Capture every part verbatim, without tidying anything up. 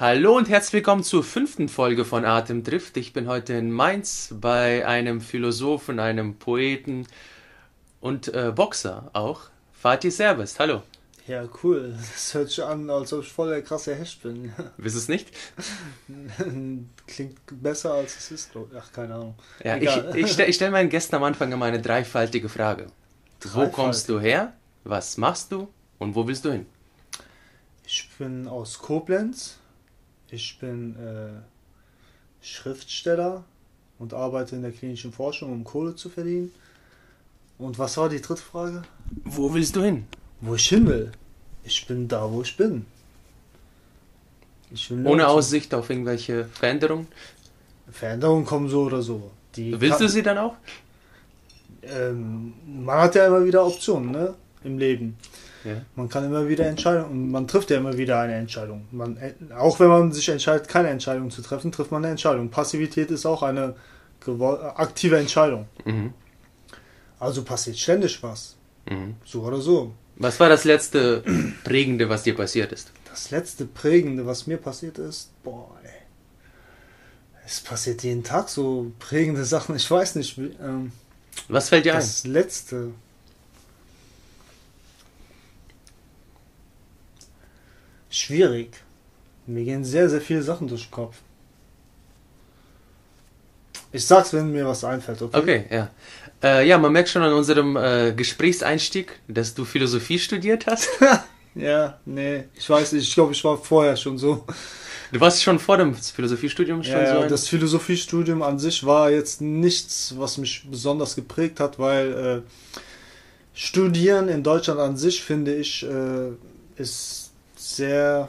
Hallo und herzlich willkommen zur fünften Folge von Atemdrift. Ich bin heute in Mainz bei einem Philosophen, einem Poeten und äh, Boxer auch. Fatih Servest, hallo. Ja, cool. Das hört sich an, als ob ich voll der krasse Hecht bin. Bist es nicht? Klingt besser, als es ist. Ach, keine Ahnung. Ja, ich ich stelle stell meinen Gästen am Anfang immer eine dreifaltige Frage. Dreifaltig. Wo kommst du her? Was machst du? Und wo willst du hin? Ich bin aus Koblenz. Ich bin äh, Schriftsteller und arbeite in der klinischen Forschung, um Kohle zu verdienen. Und was war die dritte Frage? Wo willst du hin? Wo ich hin will. Ich bin da, wo ich bin. Ich will Ohne Aussicht auf irgendwelche Veränderungen? Veränderungen kommen so oder so. Die Willst kann, du sie dann auch? Ähm, man hat ja immer wieder Optionen, ne, im Leben. Ja. Man kann immer wieder entscheiden und man trifft ja immer wieder eine Entscheidung. Man, auch wenn man sich entscheidet, keine Entscheidung zu treffen, trifft man eine Entscheidung. Passivität ist auch eine aktive Entscheidung. Mhm. Also passiert ständig was. Mhm. So oder so. Was war das letzte Prägende, was dir passiert ist? Das letzte Prägende, was mir passiert ist, boah, ey. Es passiert jeden Tag so prägende Sachen. Ich weiß nicht. Ähm, was fällt dir ein? Das letzte. Schwierig. Mir gehen sehr, sehr viele Sachen durch den Kopf. Ich sag's, wenn mir was einfällt, okay? Okay, ja. Äh, ja, man merkt schon an unserem äh, Gesprächseinstieg, dass du Philosophie studiert hast. Ja, nee, ich weiß nicht, ich glaube, ich war vorher schon so. Du warst schon vor dem Philosophiestudium schon ja, so ein... das Philosophiestudium an sich war jetzt nichts, was mich besonders geprägt hat, weil äh, Studieren in Deutschland an sich, finde ich, äh, ist sehr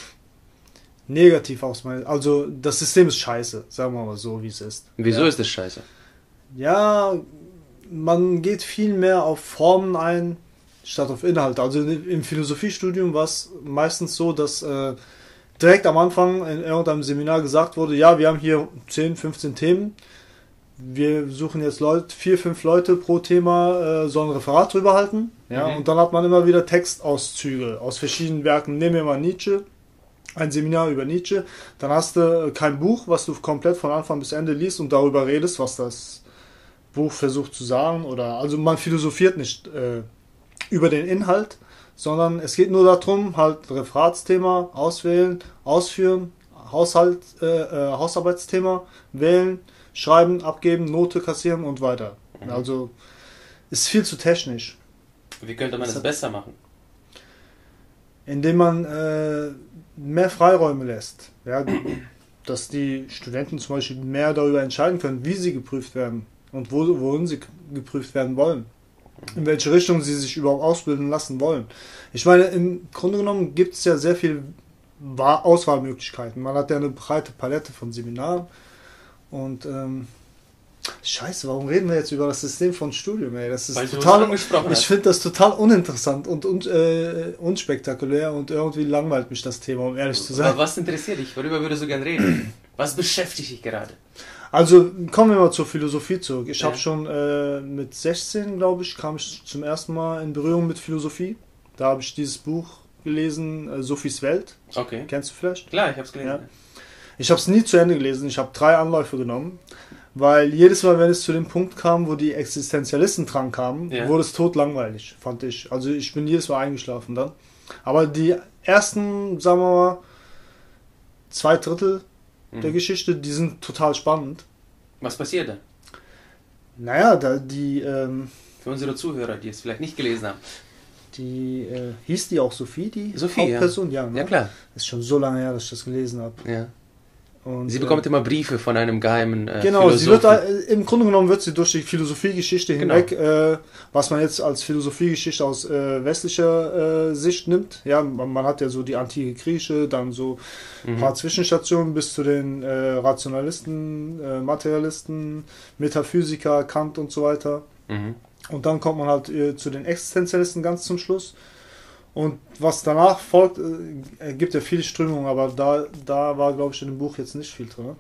negativ aus meiner... Also, das System ist scheiße, sagen wir mal so, wie es ist. Wieso ja. ist es scheiße? Ja, man geht viel mehr auf Formen ein, statt auf Inhalte. Also im Philosophiestudium war es meistens so, dass äh, direkt am Anfang in irgendeinem Seminar gesagt wurde, ja, wir haben hier zehn, fünfzehn Themen. Wir suchen jetzt Leute, vier, fünf Leute pro Thema, äh, sollen ein Referat drüber halten. Ja, mhm. Und dann hat man immer wieder Textauszüge aus verschiedenen Werken. Nehmen wir mal Nietzsche, ein Seminar über Nietzsche. Dann hast du kein Buch, was du komplett von Anfang bis Ende liest und darüber redest, was das Buch versucht zu sagen. Oder also man philosophiert nicht äh, über den Inhalt, sondern es geht nur darum, halt Referatsthema auswählen, ausführen, Haushalt, äh, äh, Hausarbeitsthema wählen, schreiben, abgeben, Note kassieren und weiter. Mhm. Also ist viel zu technisch. Wie könnte man das, das besser machen? Indem man äh, mehr Freiräume lässt. Ja, dass die Studenten zum Beispiel mehr darüber entscheiden können, wie sie geprüft werden und wo, wohin sie geprüft werden wollen. In welche Richtung sie sich überhaupt ausbilden lassen wollen. Ich meine, im Grunde genommen gibt es ja sehr viele Auswahlmöglichkeiten. Man hat ja eine breite Palette von Seminaren. Und ähm, Scheiße, warum reden wir jetzt über das System von Studium? Ey? Das ist Weil total, du es ich finde das total uninteressant und, und äh, unspektakulär und irgendwie langweilt mich das Thema, um ehrlich zu sein. Aber was interessiert dich? Worüber würdest du gern reden? Was beschäftigt dich gerade? Also kommen wir mal zur Philosophie zurück. Ich ja. habe schon äh, mit sechzehn, glaube ich, kam ich zum ersten Mal in Berührung mit Philosophie. Da habe ich dieses Buch gelesen, äh, Sophies Welt. Okay. Kennst du vielleicht? Klar, ich habe es gelesen. Ja. Ich habe es nie zu Ende gelesen. Ich habe drei Anläufe genommen, weil jedes Mal, wenn es zu dem Punkt kam, wo die Existenzialisten dran kamen, ja. wurde es totlangweilig, fand ich. Also ich bin jedes Mal eingeschlafen dann. Aber die ersten, sagen wir mal, zwei Drittel der Geschichte, die sind total spannend. Was passiert da? Naja, da die... Ähm, Für unsere Zuhörer, die es vielleicht nicht gelesen haben. Die, äh, hieß die auch Sophie, die Sophie, Hauptperson? Ja, ja, ne? ja klar. Das ist schon so lange her, dass ich das gelesen habe. Ja. Und, sie bekommt äh, immer Briefe von einem geheimen äh, Genau, Philosophen. Sie wird, äh, im Grunde genommen wird sie durch die Philosophiegeschichte genau. hinweg, äh, was man jetzt als Philosophiegeschichte aus äh, westlicher äh, Sicht nimmt. Ja, man, man hat ja so die antike Grieche, dann so ein mhm. paar Zwischenstationen bis zu den äh, Rationalisten, äh, Materialisten, Metaphysiker, Kant und so weiter. Mhm. Und dann kommt man halt äh, zu den Existenzialisten ganz zum Schluss. Und was danach folgt, äh, gibt ja viele Strömungen, aber da, da war, glaube ich, in dem Buch jetzt nicht viel drin.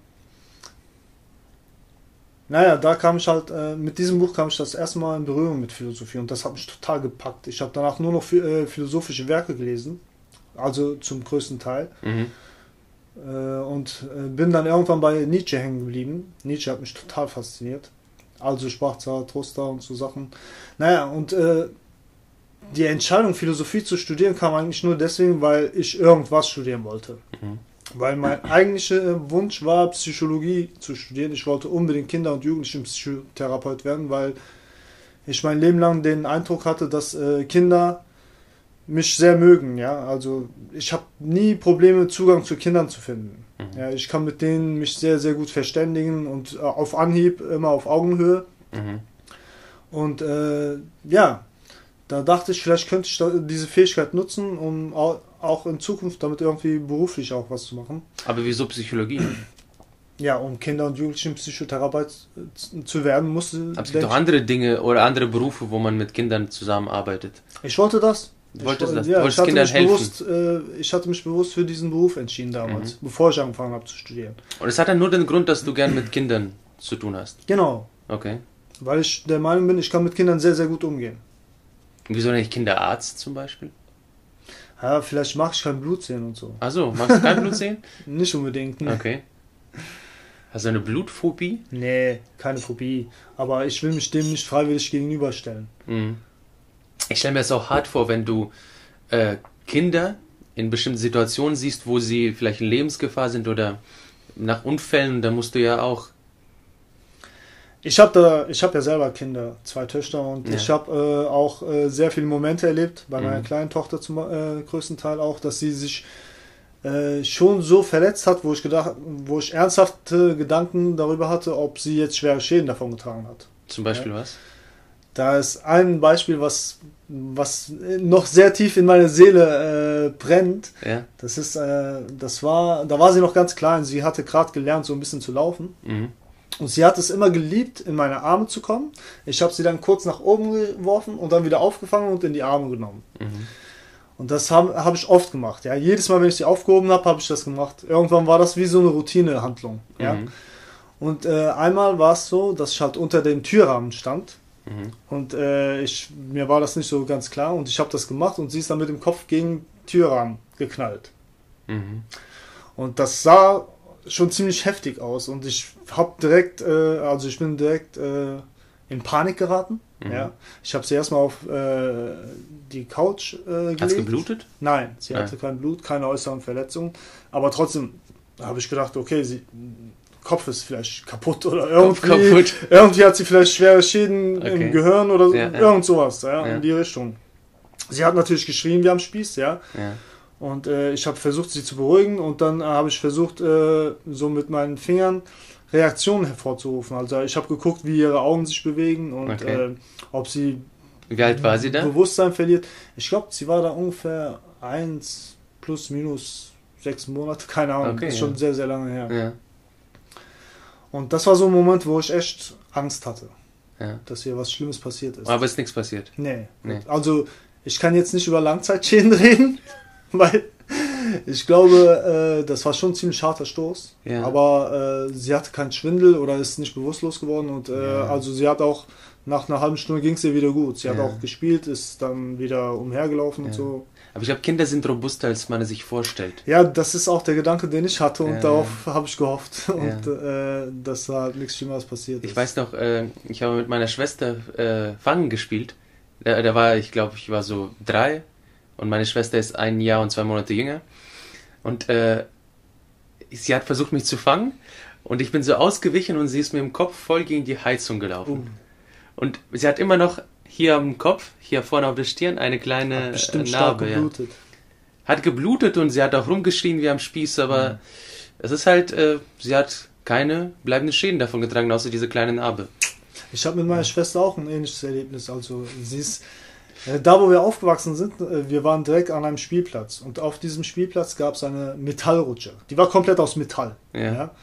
Naja, da kam ich halt, äh, mit diesem Buch kam ich das erste Mal in Berührung mit Philosophie und das hat mich total gepackt. Ich habe danach nur noch äh, philosophische Werke gelesen, also zum größten Teil. Mhm. äh, und äh, bin dann irgendwann bei Nietzsche hängen geblieben. Nietzsche hat mich total fasziniert. Also sprach Zarathustra und so Sachen. Naja, und äh, die Entscheidung, Philosophie zu studieren, kam eigentlich nur deswegen, weil ich irgendwas studieren wollte. Mhm. Weil mein eigentlicher Wunsch war, Psychologie zu studieren. Ich wollte unbedingt Kinder- und Jugendlichen-Psychotherapeut werden, weil ich mein Leben lang den Eindruck hatte, dass äh, Kinder mich sehr mögen. Ja? Also ich habe nie Probleme, Zugang zu Kindern zu finden. Mhm. Ja, ich kann mit denen mich sehr, sehr gut verständigen und äh, auf Anhieb immer auf Augenhöhe. Mhm. Und äh, ja, da dachte ich, vielleicht könnte ich diese Fähigkeit nutzen, um auch in Zukunft damit irgendwie beruflich auch was zu machen. Aber wieso Psychologie? Ja, um Kinder- und Jugendlichen Psychotherapeut zu werden, musste... Aber es gibt doch andere Dinge oder andere Berufe, wo man mit Kindern zusammenarbeitet. Ich wollte das. Du wolltest ich, das? Ja, du wolltest ich hatte Kindern mich helfen? Bewusst, äh, ich hatte mich bewusst für diesen Beruf entschieden damals, mhm. bevor ich angefangen habe zu studieren. Und es hat dann nur den Grund, dass du gern mit Kindern zu tun hast? Genau. Okay. Weil ich der Meinung bin, ich kann mit Kindern sehr, sehr gut umgehen. Und wieso nicht Kinderarzt zum Beispiel? Ja, vielleicht mache ich kein Blut sehen und so. Ach so, magst du kein Blut sehen? Nicht unbedingt. Ne. Okay. Hast du eine Blutphobie? Nee, keine Phobie. Aber ich will mich dem nicht freiwillig gegenüberstellen. Mhm. Ich stelle mir das auch hart vor, wenn du äh, Kinder in bestimmten Situationen siehst, wo sie vielleicht in Lebensgefahr sind oder nach Unfällen, da musst du ja auch... Ich habe da, ich habe ja selber Kinder, zwei Töchter, und ja. ich habe äh, auch äh, sehr viele Momente erlebt, bei meiner mhm. kleinen Tochter zum äh, größten Teil auch, dass sie sich äh, schon so verletzt hat, wo ich gedacht, wo ich ernsthafte Gedanken darüber hatte, ob sie jetzt schwere Schäden davon getragen hat. Zum Beispiel ja. was? Da ist ein Beispiel, was was noch sehr tief in meine Seele äh, brennt. Ja. Das ist, äh, das war, da war sie noch ganz klein. Sie hatte gerade gelernt, so ein bisschen zu laufen. Mhm. Und sie hat es immer geliebt, in meine Arme zu kommen. Ich habe sie dann kurz nach oben geworfen und dann wieder aufgefangen und in die Arme genommen. Mhm. Und das habe hab ich oft gemacht. Ja. Jedes Mal, wenn ich sie aufgehoben habe, habe ich das gemacht. Irgendwann war das wie so eine Routinehandlung. Ja. Mhm. Und äh, einmal war es so, dass ich halt unter dem Türrahmen stand. Mhm. Und äh, ich, mir war das nicht so ganz klar. Und ich habe das gemacht und sie ist dann mit dem Kopf gegen den Türrahmen geknallt. Mhm. Und das sah schon ziemlich heftig aus. Und ich habe direkt, äh, also ich bin direkt äh, in Panik geraten. Mhm. Ja. Ich habe sie erstmal auf äh, die Couch äh, gelegt. Hat es geblutet? Nein, sie Nein. hatte kein Blut, keine äußeren Verletzungen. Aber trotzdem habe ich gedacht, okay, sie... Kopf ist vielleicht kaputt oder irgendwie, kaputt. irgendwie hat sie vielleicht schwere Schäden okay. im Gehirn oder ja, ja. irgend sowas, ja, ja. in die Richtung. Sie hat natürlich geschrien wie am Spieß, ja. ja. Und äh, ich habe versucht, sie zu beruhigen, und dann äh, habe ich versucht, äh, so mit meinen Fingern Reaktionen hervorzurufen. Also ich habe geguckt, wie ihre Augen sich bewegen und okay. äh, ob sie wie alt war sie da? Bewusstsein verliert. Ich glaube, sie war da ungefähr eins plus minus sechs Monate, keine Ahnung, okay, ist ja. schon sehr, sehr lange her. Ja. Und das war so ein Moment, wo ich echt Angst hatte, ja. dass hier was Schlimmes passiert ist. Aber ist nichts passiert? Nee. nee. Also ich kann jetzt nicht über Langzeitschäden reden, weil ich glaube, äh, das war schon ein ziemlich harter Stoß. Ja. Aber äh, sie hatte keinen Schwindel oder ist nicht bewusstlos geworden. Und äh, ja. also sie hat auch, nach einer halben Stunde ging es ihr wieder gut. Sie ja. hat auch gespielt, ist dann wieder umhergelaufen ja. und so. Aber ich glaube, Kinder sind robuster, als man es sich vorstellt. Ja, das ist auch der Gedanke, den ich hatte, und ja, darauf ja. habe ich gehofft. Ja. Und äh, dass da halt nichts Schlimmeres passiert ist. Ich weiß noch, äh, ich habe mit meiner Schwester äh, Fangen gespielt. Da, da war, ich glaube, ich war so drei, und meine Schwester ist ein Jahr und zwei Monate jünger. Und äh, sie hat versucht, mich zu fangen, und ich bin so ausgewichen, und sie ist mir im Kopf voll gegen die Heizung gelaufen. Uh. Und sie hat immer noch hier am Kopf, hier vorne auf der Stirn, eine kleine hat bestimmt Narbe. Stark geblutet. Ja. Hat geblutet, und sie hat auch rumgeschrien wie am Spieß, aber mhm. es ist halt, äh, sie hat keine bleibenden Schäden davon getragen, außer diese kleine Narbe. Ich habe mit meiner Schwester auch ein ähnliches Erlebnis. Also sie ist, äh, da wo wir aufgewachsen sind, äh, wir waren direkt an einem Spielplatz, und auf diesem Spielplatz gab es eine Metallrutsche. Die war komplett aus Metall. Ja. Ja?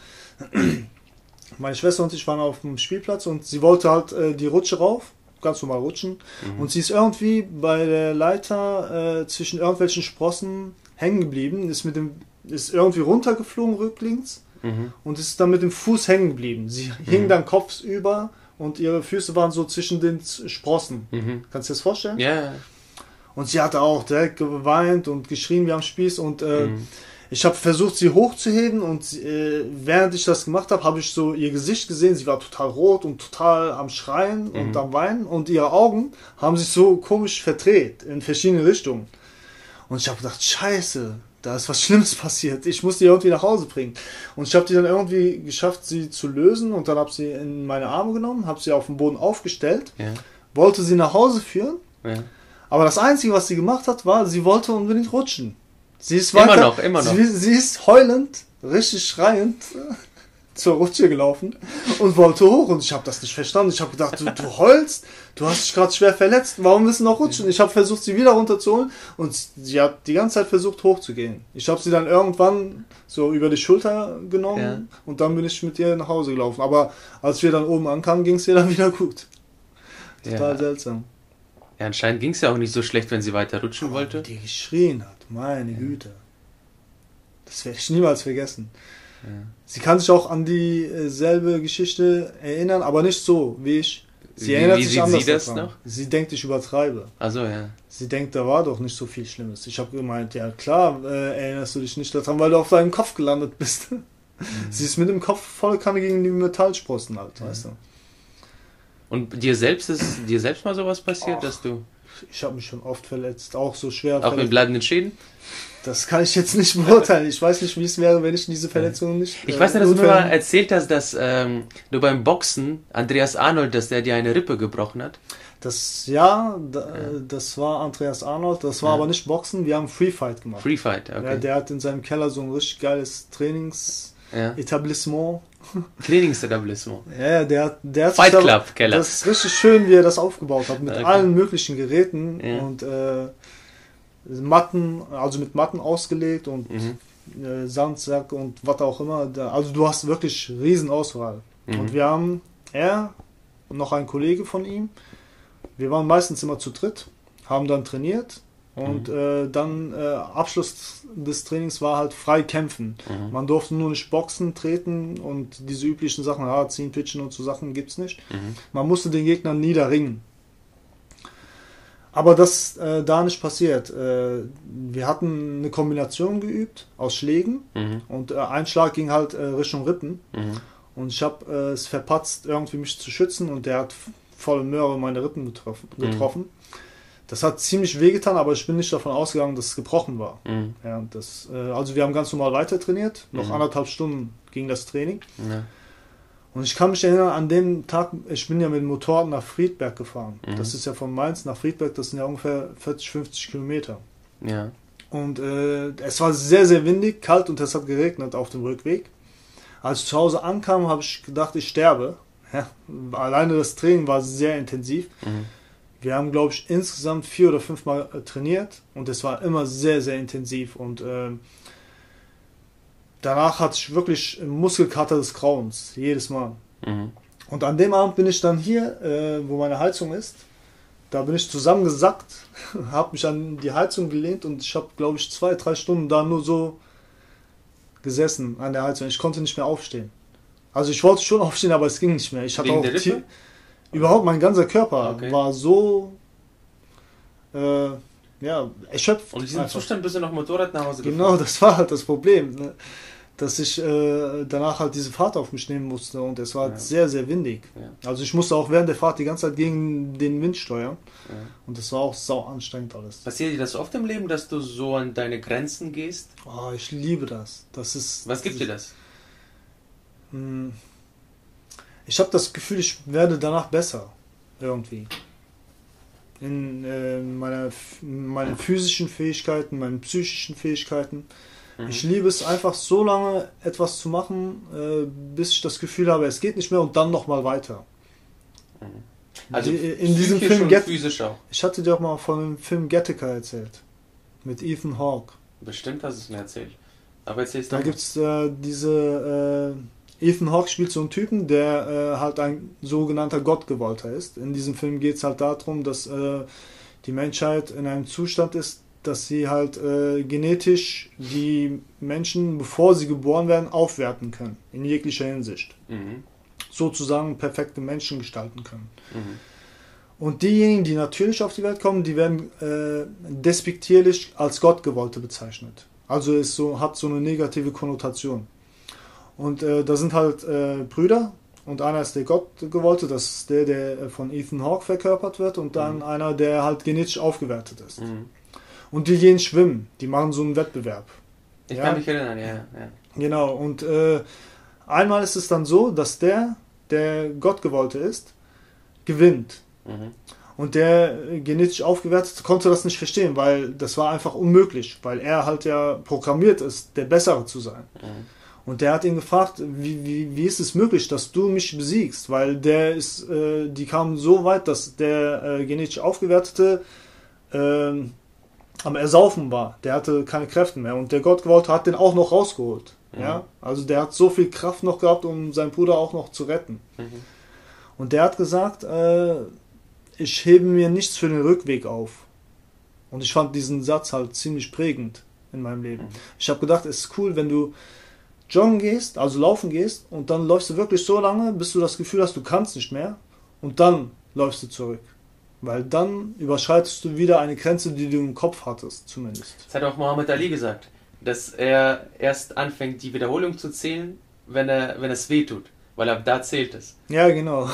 Meine Schwester und ich waren auf dem Spielplatz, und sie wollte halt äh, die Rutsche rauf, ganz normal rutschen, mhm. und sie ist irgendwie bei der Leiter äh, zwischen irgendwelchen Sprossen hängen geblieben, ist mit dem ist irgendwie runtergeflogen rücklings mhm. und ist dann mit dem Fuß hängen geblieben. Sie mhm. hing dann kopfüber, und ihre Füße waren so zwischen den Sprossen. Mhm. Kannst du dir das vorstellen? Ja. Yeah. Und sie hatte auch direkt geweint und geschrien wie am Spieß, und äh, mhm. Ich habe versucht, sie hochzuheben und äh, während ich das gemacht habe, habe ich so ihr Gesicht gesehen. Sie war total rot und total am Schreien mhm. und am Weinen und ihre Augen haben sich so komisch verdreht in verschiedene Richtungen. Und ich habe gedacht, scheiße, da ist was Schlimmes passiert. Ich muss die irgendwie nach Hause bringen. Und ich habe die dann irgendwie geschafft, sie zu lösen und dann habe sie in meine Arme genommen, habe sie auf den Boden aufgestellt, ja. wollte sie nach Hause führen. Ja. Aber das Einzige, was sie gemacht hat, war, sie wollte unbedingt rutschen. Sie ist weiter, immer noch, immer noch. Sie, sie ist heulend, richtig schreiend zur Rutsche gelaufen und wollte hoch. Und ich habe das nicht verstanden. Ich habe gedacht, du, du heulst, du hast dich gerade schwer verletzt, warum willst du noch rutschen? Ich habe versucht, sie wieder runterzuholen und sie hat die ganze Zeit versucht, hochzugehen. Ich habe sie dann irgendwann so über die Schulter genommen ja. und dann bin ich mit ihr nach Hause gelaufen. Aber als wir dann oben ankamen, ging es ihr dann wieder gut. Total ja. seltsam. Ja, anscheinend ging es ja auch nicht so schlecht, wenn sie weiter rutschen oh, wollte. Die geschrien hat, meine ja. Güte. Das werde ich niemals vergessen. Ja. Sie kann sich auch an dieselbe Geschichte erinnern, aber nicht so wie ich. Sie wie, erinnert wie sich sieht anders sie das daran. noch? Sie denkt, ich übertreibe. Also ja. Sie denkt, da war doch nicht so viel Schlimmes. Ich habe gemeint, ja klar, äh, erinnerst du dich nicht daran, weil du auf deinem Kopf gelandet bist. Mhm. Sie ist mit dem Kopf volle Kanne gegen die Metallsprossen halt, mhm. weißt du. Und dir selbst ist dir selbst mal sowas passiert, Ach, dass du... Ich habe mich schon oft verletzt, auch so schwer Auch verletzt. mit bleibenden Schäden? Das kann ich jetzt nicht beurteilen. Ich weiß nicht, wie es wäre, wenn ich diese Verletzungen nicht... Ich äh, weiß nicht, dass du mir mal erzählt hast, dass ähm, du beim Boxen, Andreas Arnold, dass der dir eine Rippe gebrochen hat. Das, ja, da, ja. das war Andreas Arnold, das war ja. aber nicht Boxen, wir haben Free Fight gemacht. Free Fight, okay. Ja, der hat in seinem Keller so ein richtig geiles Trainings-Etablissement. Ja. Trainingsetablissement. Ja, der, der hat Fight Club da, Keller. Das ist richtig schön, wie er das aufgebaut hat, mit okay. allen möglichen Geräten ja. und äh, Matten, also mit Matten ausgelegt und mhm. äh, Sandsack und was auch immer. Da, also du hast wirklich riesen Auswahl. Mhm. Und wir haben, er und noch ein Kollege von ihm, wir waren meistens immer zu dritt, haben dann trainiert. Und mhm. äh, dann äh, Abschluss des Trainings war halt frei kämpfen. Mhm. Man durfte nur nicht boxen, treten und diese üblichen Sachen, ja, ziehen, pitchen und so Sachen gibt's nicht. Mhm. Man musste den Gegner niederringen. Aber das äh, da nicht passiert. Äh, wir hatten eine Kombination geübt aus Schlägen mhm. und äh, ein Schlag ging halt äh, Richtung Rippen. Mhm. Und ich habe äh, es verpatzt, irgendwie mich zu schützen und der hat volle Möhre meine Rippen getroffen. getroffen. Mhm. Das hat ziemlich wehgetan, aber ich bin nicht davon ausgegangen, dass es gebrochen war. Mhm. Ja, das, äh, also wir haben ganz normal weiter trainiert. Noch mhm. anderthalb Stunden ging das Training. Ja. Und ich kann mich erinnern, an dem Tag, ich bin ja mit dem Motorrad nach Friedberg gefahren. Mhm. Das ist ja von Mainz nach Friedberg, das sind ja ungefähr vierzig, fünfzig Kilometer. Ja. Und äh, es war sehr, sehr windig, kalt und es hat geregnet auf dem Rückweg. Als ich zu Hause ankam, habe ich gedacht, ich sterbe. Ja, alleine das Training war sehr intensiv. Mhm. Wir haben, glaube ich, insgesamt vier oder fünf Mal äh, trainiert und es war immer sehr, sehr intensiv und äh, danach hatte ich wirklich Muskelkater des Grauens, jedes Mal. Mhm. Und an dem Abend bin ich dann hier, äh, wo meine Heizung ist, da bin ich zusammengesackt, habe mich an die Heizung gelehnt und ich habe, glaube ich, zwei, drei Stunden da nur so gesessen an der Heizung. Ich konnte nicht mehr aufstehen. Also ich wollte schon aufstehen, aber es ging nicht mehr. Ich hatte Wegen auch der Rippe? Überhaupt mein ganzer Körper okay. war so äh, ja, erschöpft. Und in diesem einfach. Zustand bist du noch Motorrad nach Hause gefahren? Genau, das war halt das Problem, ne? Dass ich äh, danach halt diese Fahrt auf mich nehmen musste und es war ja. sehr, sehr windig. Ja. Also ich musste auch während der Fahrt die ganze Zeit gegen den Wind steuern ja. und das war auch sau anstrengend alles. Passiert dir das oft im Leben, dass du so an deine Grenzen gehst? Oh, ich liebe das. Das ist. Was gibt das, dir das? Mh, Ich habe das Gefühl, ich werde danach besser. Irgendwie. In äh, meiner, meinen physischen Fähigkeiten, meinen psychischen Fähigkeiten. Mhm. Ich liebe es einfach so lange etwas zu machen, äh, bis ich das Gefühl habe, es geht nicht mehr und dann nochmal weiter. Mhm. Also in, in diesem Film Get- physisch auch. Ich hatte dir auch mal von dem Film Gattaca erzählt. Mit Ethan Hawke. Bestimmt hast du es mir erzählt. Aber erzähl's Da doch. gibt es äh, diese... Äh, Ethan Hawke spielt so einen Typen, der äh, halt ein sogenannter Gottgewollter ist. In diesem Film geht es halt darum, dass äh, die Menschheit in einem Zustand ist, dass sie halt äh, genetisch die Menschen, bevor sie geboren werden, aufwerten können. In jeglicher Hinsicht. Mhm. Sozusagen perfekte Menschen gestalten können. Mhm. Und diejenigen, die natürlich auf die Welt kommen, die werden äh, despektierlich als Gottgewollte bezeichnet. Also ist so, hat so eine negative Konnotation. Und äh, da sind halt äh, Brüder und einer ist der Gottgewollte, das ist der, der von Ethan Hawke verkörpert wird und dann mhm. einer, der halt genetisch aufgewertet ist. Mhm. Und die gehen schwimmen, die machen so einen Wettbewerb. Ich ja? kann mich erinnern, ja. ja. Genau, und äh, einmal ist es dann so, dass der, der Gottgewollte ist, gewinnt. Mhm. Und der genetisch aufgewertet konnte das nicht verstehen, weil das war einfach unmöglich, weil er halt ja programmiert ist, der Bessere zu sein. Mhm. Und der hat ihn gefragt, wie, wie, wie ist es möglich, dass du mich besiegst? Weil der ist, äh, die kamen so weit, dass der äh, genetisch Aufgewertete äh, am Ersaufen war. Der hatte keine Kräfte mehr. Und der Gottgewollte hat den auch noch rausgeholt. Mhm. Ja? Also der hat so viel Kraft noch gehabt, um seinen Bruder auch noch zu retten. Mhm. Und der hat gesagt, äh, ich hebe mir nichts für den Rückweg auf. Und ich fand diesen Satz halt ziemlich prägend in meinem Leben. Mhm. Ich habe gedacht, es ist cool, wenn du joggen gehst, also laufen gehst, und dann läufst du wirklich so lange, bis du das Gefühl hast, du kannst nicht mehr, und dann läufst du zurück. Weil dann überschreitest du wieder eine Grenze, die du im Kopf hattest, zumindest. Das hat auch Muhammad Ali gesagt, dass er erst anfängt, die Wiederholung zu zählen, wenn er, wenn es weh tut, weil ab da zählt es. Ja, genau.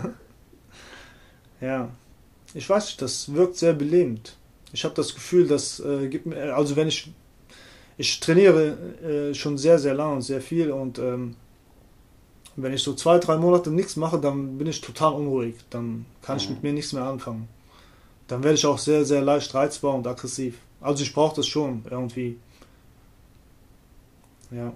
Ja, ich weiß nicht, das wirkt sehr belebend. Ich habe das Gefühl, dass äh, gibt mir, also wenn ich Ich trainiere äh, schon sehr, sehr lange und sehr viel und ähm, wenn ich so zwei, drei Monate nichts mache, dann bin ich total unruhig. Dann kann ich mit mir nichts mehr anfangen. Dann werde ich auch sehr, sehr leicht reizbar und aggressiv. Also ich brauche das schon irgendwie. Ja.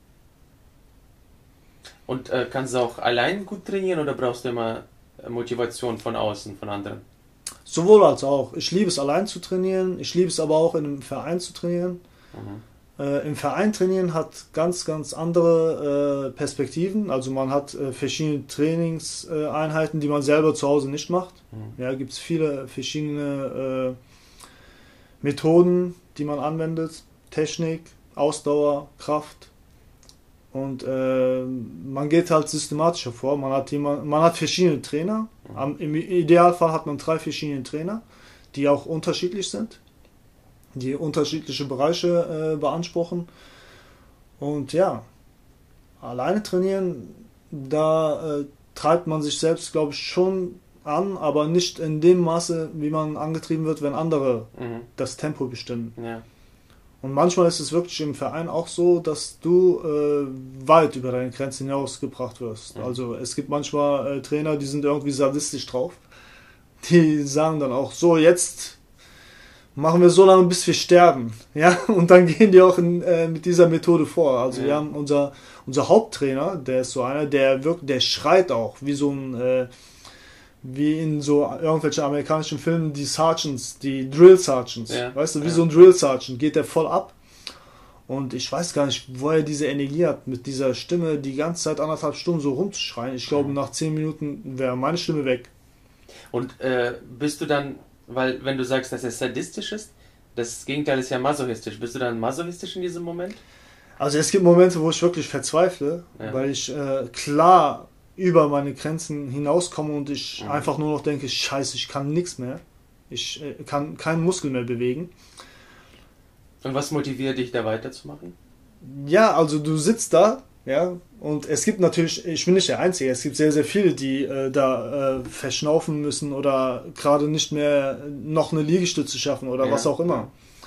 Und äh, kannst du auch allein gut trainieren oder brauchst du immer Motivation von außen, von anderen? Sowohl als auch. Ich liebe es allein zu trainieren, ich liebe es aber auch in einem Verein zu trainieren. Mhm. Äh, Im Verein trainieren hat ganz, ganz andere äh, Perspektiven. Also man hat äh, verschiedene Trainingseinheiten, die man selber zu Hause nicht macht. Mhm. Ja, gibt es viele verschiedene äh, Methoden, die man anwendet. Technik, Ausdauer, Kraft. Und äh, man geht halt systematischer vor. Man hat, jemand, man hat verschiedene Trainer. Mhm. Am, im Idealfall hat man drei verschiedene Trainer, die auch unterschiedlich sind, die unterschiedliche Bereiche äh, beanspruchen. Und ja, alleine trainieren, da äh, treibt man sich selbst, glaube ich, schon an, aber nicht in dem Maße, wie man angetrieben wird, wenn andere mhm. das Tempo bestimmen. Ja. Und manchmal ist es wirklich im Verein auch so, dass du äh, weit über deine Grenzen hinausgebracht wirst. Mhm. Also es gibt manchmal äh, Trainer, die sind irgendwie sadistisch drauf. Die sagen dann auch, so jetzt machen wir so lange, bis wir sterben. Ja? Und dann gehen die auch in, äh, mit dieser Methode vor. Also ja. wir haben unser, unser Haupttrainer, der ist so einer, der wirkt, der schreit auch, wie so ein, äh, wie in so irgendwelchen amerikanischen Filmen, die Sergeants, die Drill Sergeants. Ja. Weißt du, wie ja. so ein Drill Sergeant geht der voll ab. Und ich weiß gar nicht, wo er diese Energie hat, mit dieser Stimme die ganze Zeit anderthalb Stunden so rumzuschreien. Ich glaube, nach zehn Minuten wäre meine Stimme weg. Und äh, bist du dann, weil wenn du sagst, dass er sadistisch ist, das Gegenteil ist ja masochistisch. Bist du dann masochistisch in diesem Moment? Also es gibt Momente, wo ich wirklich verzweifle, ja. weil ich äh, klar über meine Grenzen hinauskomme und ich mhm. einfach nur noch denke, scheiße, ich kann nichts mehr. Ich äh, kann keinen Muskel mehr bewegen. Und was motiviert dich, da weiterzumachen? Ja, also du sitzt da, ja, und es gibt natürlich, ich bin nicht der Einzige, es gibt sehr, sehr viele, die äh, da äh, verschnaufen müssen oder gerade nicht mehr noch eine Liegestütze schaffen oder ja. was auch immer.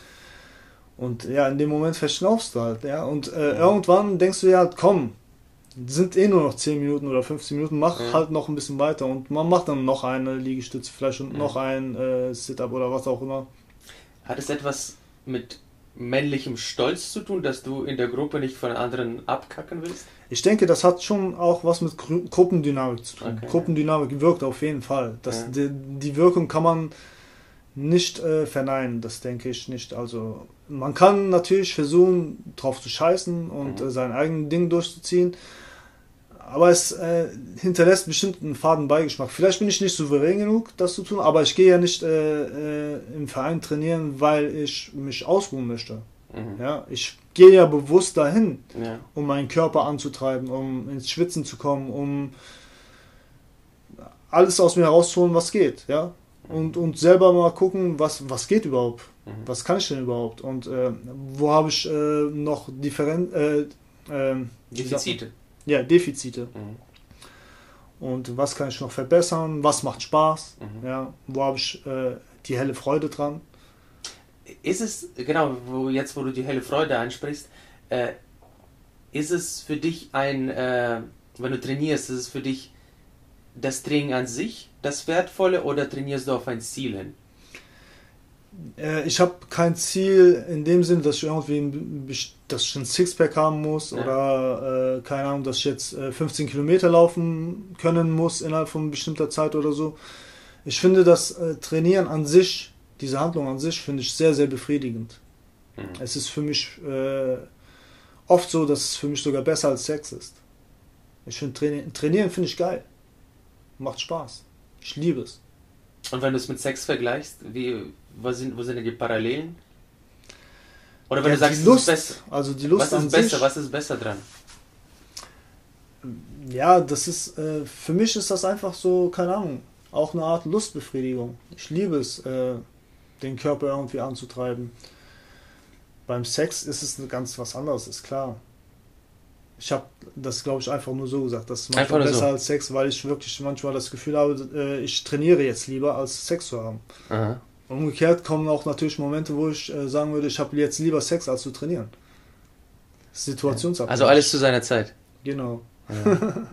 Und ja, in dem Moment verschnaufst du halt, ja, und äh, ja. irgendwann denkst du ja, komm, sind eh nur noch zehn Minuten oder fünfzehn Minuten, mach ja. halt noch ein bisschen weiter und man macht dann noch eine Liegestütze vielleicht und ja. noch ein äh, Sit-Up oder was auch immer. Hat es etwas mit männlichem Stolz zu tun, dass du in der Gruppe nicht von anderen abkacken willst? Ich denke, das hat schon auch was mit Gru- Gruppendynamik zu tun. Okay, Gruppendynamik ja. wirkt auf jeden Fall. Das, ja. die, die Wirkung kann man nicht äh, verneinen, das denke ich nicht. Also man kann natürlich versuchen, drauf zu scheißen und mhm. äh, sein eigenes Ding durchzuziehen, aber es äh, hinterlässt bestimmt einen faden Beigeschmack. Vielleicht bin ich nicht souverän genug, das zu tun, aber ich gehe ja nicht äh, äh, im Verein trainieren, weil ich mich ausruhen möchte. Mhm. Ja, ich gehe ja bewusst dahin, ja. um meinen Körper anzutreiben, um ins Schwitzen zu kommen, um alles aus mir herauszuholen, was geht. Ja? Und, und selber mal gucken, was, was geht überhaupt. Mhm. Was kann ich denn überhaupt? Und äh, wo habe ich äh, noch Differen äh, äh, Defizite. Ja, Defizite. Mhm. Und was kann ich noch verbessern? Was macht Spaß? Mhm. Ja, wo habe ich äh, die helle Freude dran? Ist es, genau, wo, jetzt wo du die helle Freude ansprichst, äh, ist es für dich ein, äh, wenn du trainierst, ist es für dich das Training an sich das Wertvolle oder trainierst du auf ein Ziel hin? Äh, ich habe kein Ziel in dem Sinne, dass ich irgendwie ein, dass ich ein Sixpack haben muss Ja. oder äh, keine Ahnung, dass ich jetzt äh, fünfzehn Kilometer laufen können muss innerhalb von bestimmter Zeit oder so. Ich finde das äh, Trainieren an sich, diese Handlung an sich, finde ich sehr, sehr befriedigend. Mhm. Es ist für mich äh, oft so, dass es für mich sogar besser als Sex ist. Ich finde Trainieren, Trainieren finde ich geil. Macht Spaß. Ich liebe es. Und wenn du es mit Sex vergleichst, wie, wo, sind, wo sind denn die Parallelen? Oder wenn Ja, du sagst, die Lust, es ist besser, also die Lust was an ist besser, sich, was ist besser dran? ja, das ist, äh, für mich ist das einfach so, keine Ahnung, auch eine Art Lustbefriedigung. Ich liebe es, äh, den Körper irgendwie anzutreiben. Beim Sex ist es ganz was anderes, ist klar. Ich habe das, glaube ich, einfach nur so gesagt. Das ist manchmal Einfach nur besser so. als Sex, weil ich wirklich manchmal das Gefühl habe, äh, ich trainiere jetzt lieber, als Sex zu haben. Aha. Umgekehrt kommen auch natürlich Momente, wo ich äh, sagen würde, ich habe jetzt lieber Sex, als zu trainieren. Situationsabhängig. Also alles zu seiner Zeit. Genau. Ja.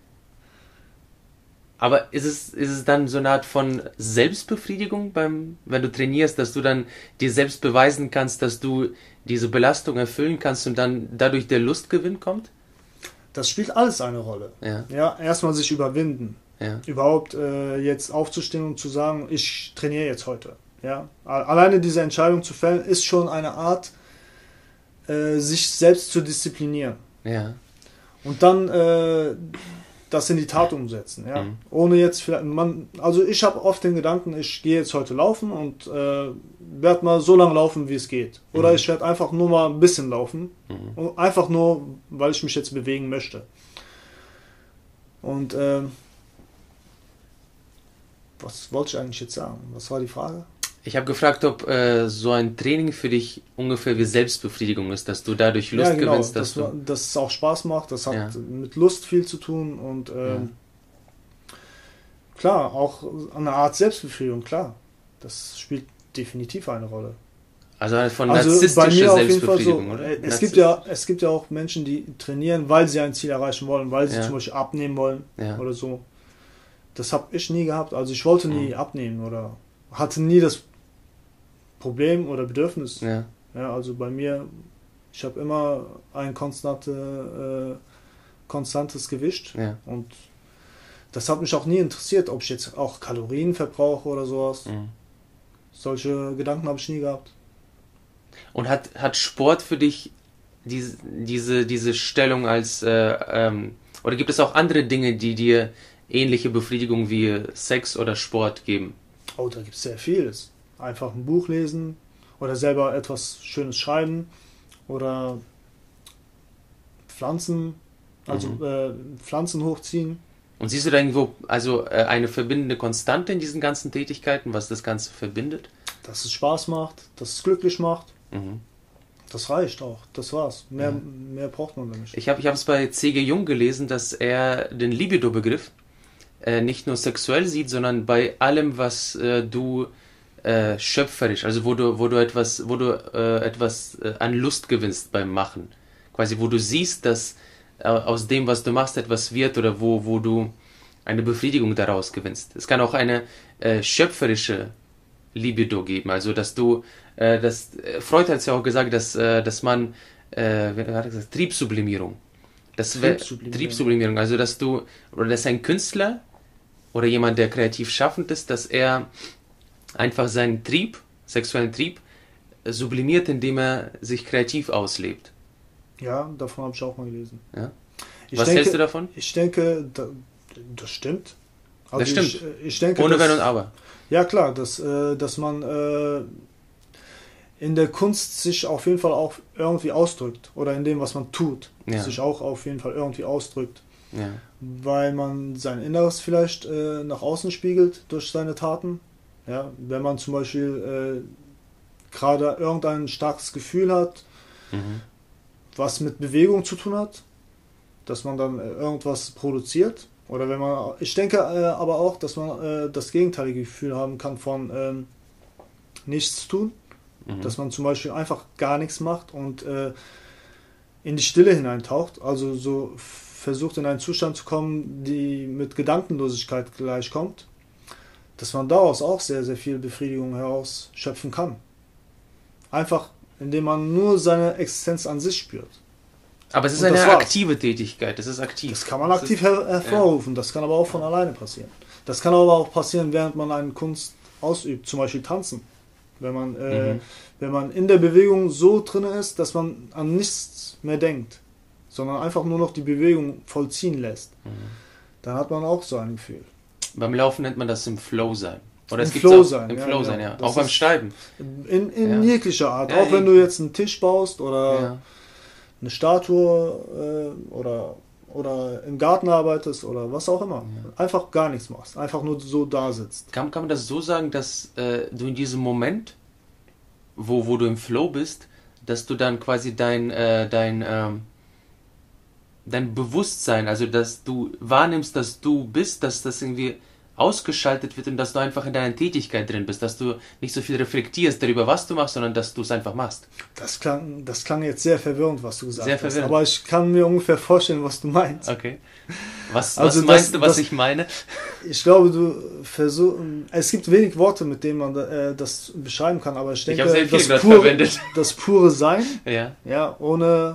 Aber ist es, ist es dann so eine Art von Selbstbefriedigung, beim, wenn du trainierst, dass du dann dir selbst beweisen kannst, dass du diese Belastung erfüllen kannst und dann dadurch der Lustgewinn kommt? Das spielt alles eine Rolle. Ja, Ja, erstmal sich überwinden. ja, Überhaupt äh, jetzt aufzustehen und zu sagen, ich trainiere jetzt heute. Ja, alleine diese Entscheidung zu fällen, ist schon eine Art, äh, sich selbst zu disziplinieren. ja. Und dann äh, das in die Tat umsetzen. Ja? Mhm. Ohne jetzt vielleicht, man, also ich habe oft den Gedanken, ich gehe jetzt heute laufen und äh, werde mal so lange laufen, wie es geht. Oder Mhm. ich werde einfach nur mal ein bisschen laufen. Mhm. Und einfach nur, weil ich mich jetzt bewegen möchte. Und äh, was wollte ich eigentlich jetzt sagen? Was war die Frage? Ich habe gefragt, ob äh, so ein Training für dich ungefähr wie Selbstbefriedigung ist, dass du dadurch Lust ja, genau, gewinnst, dass dass, du... dass es auch Spaß macht. Das hat Ja. mit Lust viel zu tun und äh, Ja. klar, auch eine Art Selbstbefriedigung, klar. Das spielt definitiv eine Rolle. Also eine von Also bei narzisstischer mir auf jeden Fall so. Selbstbefriedigung, oder? äh, Es Narziss- gibt, ja, es gibt ja auch Menschen, die trainieren, weil sie ein Ziel erreichen wollen, weil sie Ja. zum Beispiel abnehmen wollen Ja. oder so. Das habe ich nie gehabt. Also ich wollte nie Mhm. abnehmen oder hatte nie das Problem oder Bedürfnis. Ja. Ja, also bei mir, ich habe immer ein konstante, äh, konstantes Gewicht Ja. und das hat mich auch nie interessiert, ob ich jetzt auch Kalorien verbrauche oder sowas. Mhm. Solche Gedanken habe ich nie gehabt. Und hat, hat Sport für dich diese, diese, diese Stellung als, äh, ähm, oder gibt es auch andere Dinge, die dir ähnliche Befriedigung wie Sex oder Sport geben? Oh, da gibt es sehr vieles. Einfach ein Buch lesen oder selber etwas Schönes schreiben oder Pflanzen, also Mhm. äh, Pflanzen hochziehen. Und siehst du da irgendwo also äh, eine verbindende Konstante in diesen ganzen Tätigkeiten, was das Ganze verbindet? Dass es Spaß macht, dass es glücklich macht. Mhm. Das reicht auch. Das war's. Mehr, Ja. mehr braucht man da nicht. Ich habe ich es bei C G. Jung gelesen, dass er den Libido-Begriff äh, nicht nur sexuell sieht, sondern bei allem, was äh, du äh, schöpferisch, also wo du, wo du etwas, wo du äh, etwas äh, an Lust gewinnst beim Machen. Quasi, wo du siehst, dass äh, aus dem, was du machst, etwas wird oder wo, wo du eine Befriedigung daraus gewinnst. Es kann auch eine äh, schöpferische Libido geben, also dass du, äh, das, äh, Freud hat es ja auch gesagt, dass, äh, dass man, äh, wie hat er gesagt, Triebsublimierung. Das wär- Triebsublimierung. Triebsublimierung, also dass du, oder dass ein Künstler oder jemand, der kreativ schaffend ist, dass er einfach seinen Trieb, sexuellen Trieb, äh, sublimiert, indem er sich kreativ auslebt. Ja, davon habe ich auch mal gelesen. Ja? Ich Was denke, hältst du davon? Ich denke, da, das stimmt. Also Das stimmt. Ich, äh, ich denke, Ohne dass, Wenn und Aber. Ja, klar, dass, äh, dass man äh, in der Kunst sich auf jeden Fall auch irgendwie ausdrückt oder in dem, was man tut, Ja. sich auch auf jeden Fall irgendwie ausdrückt, Ja. weil man sein Inneres vielleicht äh, nach außen spiegelt durch seine Taten. Ja, wenn man zum Beispiel gerade irgendein starkes Gefühl hat, Mhm. was mit Bewegung zu tun hat, dass man dann äh, irgendwas produziert. Oder wenn man, ich denke äh, aber auch, dass man äh, das gegenteilige Gefühl haben kann von ähm, nichts tun, Mhm. dass man zum Beispiel einfach gar nichts macht und äh, in die Stille hineintaucht, also so versucht in einen Zustand zu kommen, die mit Gedankenlosigkeit gleichkommt, dass man daraus auch sehr, sehr viel Befriedigung herausschöpfen kann. Einfach, indem man nur seine Existenz an sich spürt. Aber es ist Und eine das war's. aktive Tätigkeit, das ist aktiv. Das kann man Das aktiv ist, her hervorrufen, das kann aber auch von alleine passieren. Das kann aber auch passieren, während man eine Kunst ausübt, zum Beispiel tanzen. Wenn man, äh, Mhm. wenn man in der Bewegung so drin ist, dass man an nichts mehr denkt, sondern einfach nur noch die Bewegung vollziehen lässt, Mhm. dann hat man auch so ein Gefühl. Beim Laufen nennt man das im Flow sein. Oder Im es gibt's Flow auch, sein, Im ja, Flow ja. sein, ja. Das Auch beim ist- Schreiben. In, in Ja. jeglicher Art. Ja, auch wenn du irgendwie. jetzt einen Tisch baust oder Ja. eine Statue äh, oder, oder im Garten arbeitest oder was auch immer. Einfach gar nichts machst. Einfach nur so da sitzt. Kann, kann man das so sagen, dass äh, du in diesem Moment, wo, wo du im Flow bist, dass du dann quasi dein, äh, dein, ähm, dein Bewusstsein, also dass du wahrnimmst, dass du bist, dass das irgendwie ausgeschaltet wird und dass du einfach in deiner Tätigkeit drin bist, dass du nicht so viel reflektierst darüber, was du machst, sondern dass du es einfach machst. Das klang, das klang jetzt sehr verwirrend, was du gesagt Sehr hast. verwirrend. Aber ich kann mir ungefähr vorstellen, was du meinst. Okay. Was, Also was meinst das- du, was das- ich meine? Ich glaube, du versuch, es gibt wenig Worte, mit denen man äh, das beschreiben kann, aber ich denke, habe sehr viel das, gerade pure, verwendet. das pure Sein, Ja. ja, ohne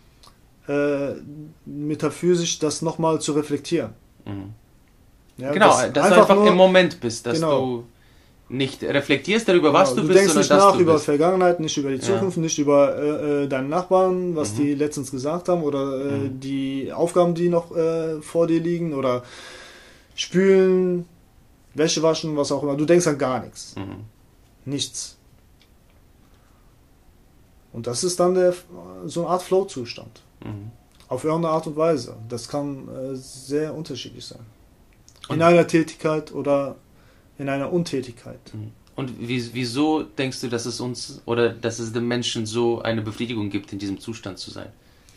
äh, metaphysisch das nochmal zu reflektieren. Mhm. Ja, Genau, dass du einfach nur- im Moment bist, dass Genau. du nicht reflektierst darüber, was Genau, du du bist, denkst sondern nicht dass nach du über bist. Vergangenheit, nicht über die Ja. Zukunft, nicht über äh, äh, deinen Nachbarn, was Mhm. die letztens gesagt haben oder äh, Mhm. die Aufgaben, die noch äh, vor dir liegen oder spülen, Wäsche waschen, was auch immer. Du denkst an gar nichts. Mhm. Nichts. Und das ist dann der, so eine Art Flow-Zustand. Mhm. Auf irgendeine Art und Weise. Das kann äh, sehr unterschiedlich sein. In Und- einer Tätigkeit oder in einer Untätigkeit. Und wie, wieso denkst du, dass es uns oder dass es den Menschen so eine Befriedigung gibt, in diesem Zustand zu sein?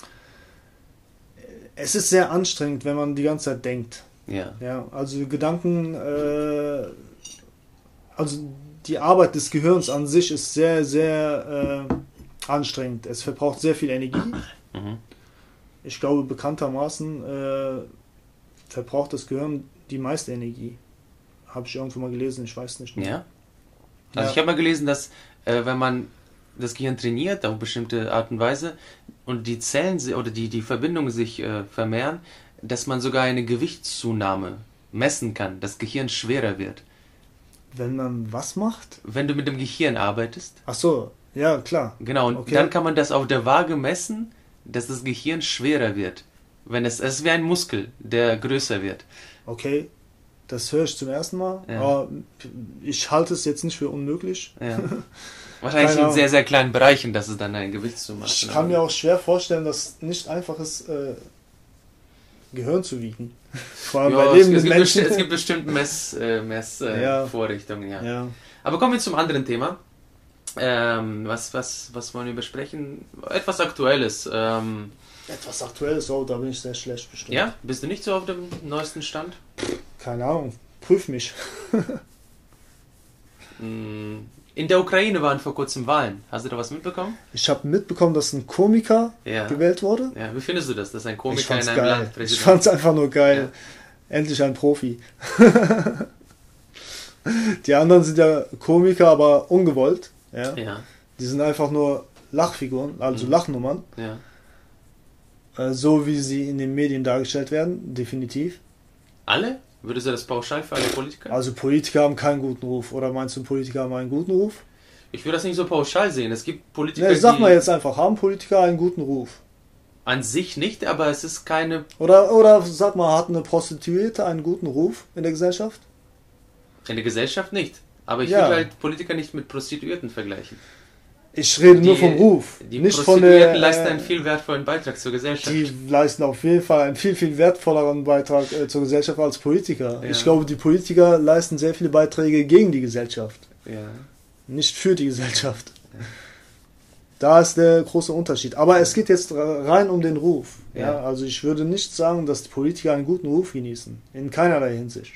Es ist sehr anstrengend, wenn man die ganze Zeit denkt. Ja. Ja, also Gedanken, äh, also die Arbeit des Gehirns an sich ist sehr, sehr äh, anstrengend. Es verbraucht sehr viel Energie. Mhm. Ich glaube, bekanntermaßen äh, verbraucht das Gehirn die meiste Energie. Habe ich irgendwo mal gelesen, ich weiß nicht mehr. Ja. Also Ja. ich habe mal gelesen, dass äh, wenn man das Gehirn trainiert auf bestimmte Art und Weise und die Zellen si- oder die, die Verbindungen sich äh, vermehren, dass man sogar eine Gewichtszunahme messen kann, das Gehirn schwerer wird. Wenn man was macht? Wenn du mit dem Gehirn arbeitest, Ach so, ja, klar. genau, und Okay. dann kann man das auf der Waage messen, dass das Gehirn schwerer wird. Wenn es, es ist wie ein Muskel, der größer wird. Okay, das höre ich zum ersten Mal. Ja. Aber ich halte es jetzt nicht für unmöglich. Ja. Wahrscheinlich Keine in Ahnung. sehr, sehr kleinen Bereichen, dass es dann ein Gewichtszunahme Ich kann mir auch schwer vorstellen, dass nicht einfach ist, äh, Gehirn zu wiegen. Vor allem Ja, bei es, es, lebenden gibt Menschen. bestimmt, es gibt bestimmt Mess, äh, Mess, äh, Ja. Vorrichtungen, ja. Ja. Aber kommen wir zum anderen Thema. Ähm, was, was, was wollen wir besprechen? Etwas Aktuelles. Ähm, Etwas Aktuelles, oh, da bin ich sehr schlecht bestimmt. ja, bist du nicht so auf dem neuesten Stand? Keine Ahnung, prüf mich. Mm, In der Ukraine waren vor kurzem Wahlen. Hast du da was mitbekommen? Ich habe mitbekommen, dass ein Komiker Ja. gewählt wurde. Ja, wie findest du das, dass ein Ich Komiker fand's in einem geil. Land Ich Präsident fand's einfach nur geil. Endlich ein Profi. Die anderen sind ja Komiker, aber ungewollt. Ja. Ja, Die sind einfach nur Lachfiguren, also Mhm. Lachnummern. ja. Äh, So wie sie in den Medien dargestellt werden, definitiv. Alle? Würdest du das pauschal für alle Politiker? Also Politiker haben keinen guten Ruf. Oder meinst du, Politiker haben einen guten Ruf? Ich würde das nicht so pauschal sehen. Es gibt Politiker, Ne, sag die mal jetzt einfach, haben Politiker einen guten Ruf? an sich nicht, aber es ist keine Oder, oder sag mal, hat eine Prostituierte einen guten Ruf in der Gesellschaft? in der Gesellschaft nicht. Aber ich Ja. würde halt Politiker nicht mit Prostituierten vergleichen. Ich rede nur Die- vom Ruf, Die nicht von Prostituierten der... leisten äh, einen viel wertvollen Beitrag zur Gesellschaft. Die leisten auf jeden Fall einen viel, viel wertvolleren Beitrag äh, zur Gesellschaft als Politiker. Ja. Ich glaube, die Politiker leisten sehr viele Beiträge gegen die Gesellschaft, Ja. nicht für die Gesellschaft. Da ist der große Unterschied. Aber es geht jetzt rein um den Ruf. Ja. Ja. Also ich würde nicht sagen, dass die Politiker einen guten Ruf genießen. In keinerlei Hinsicht.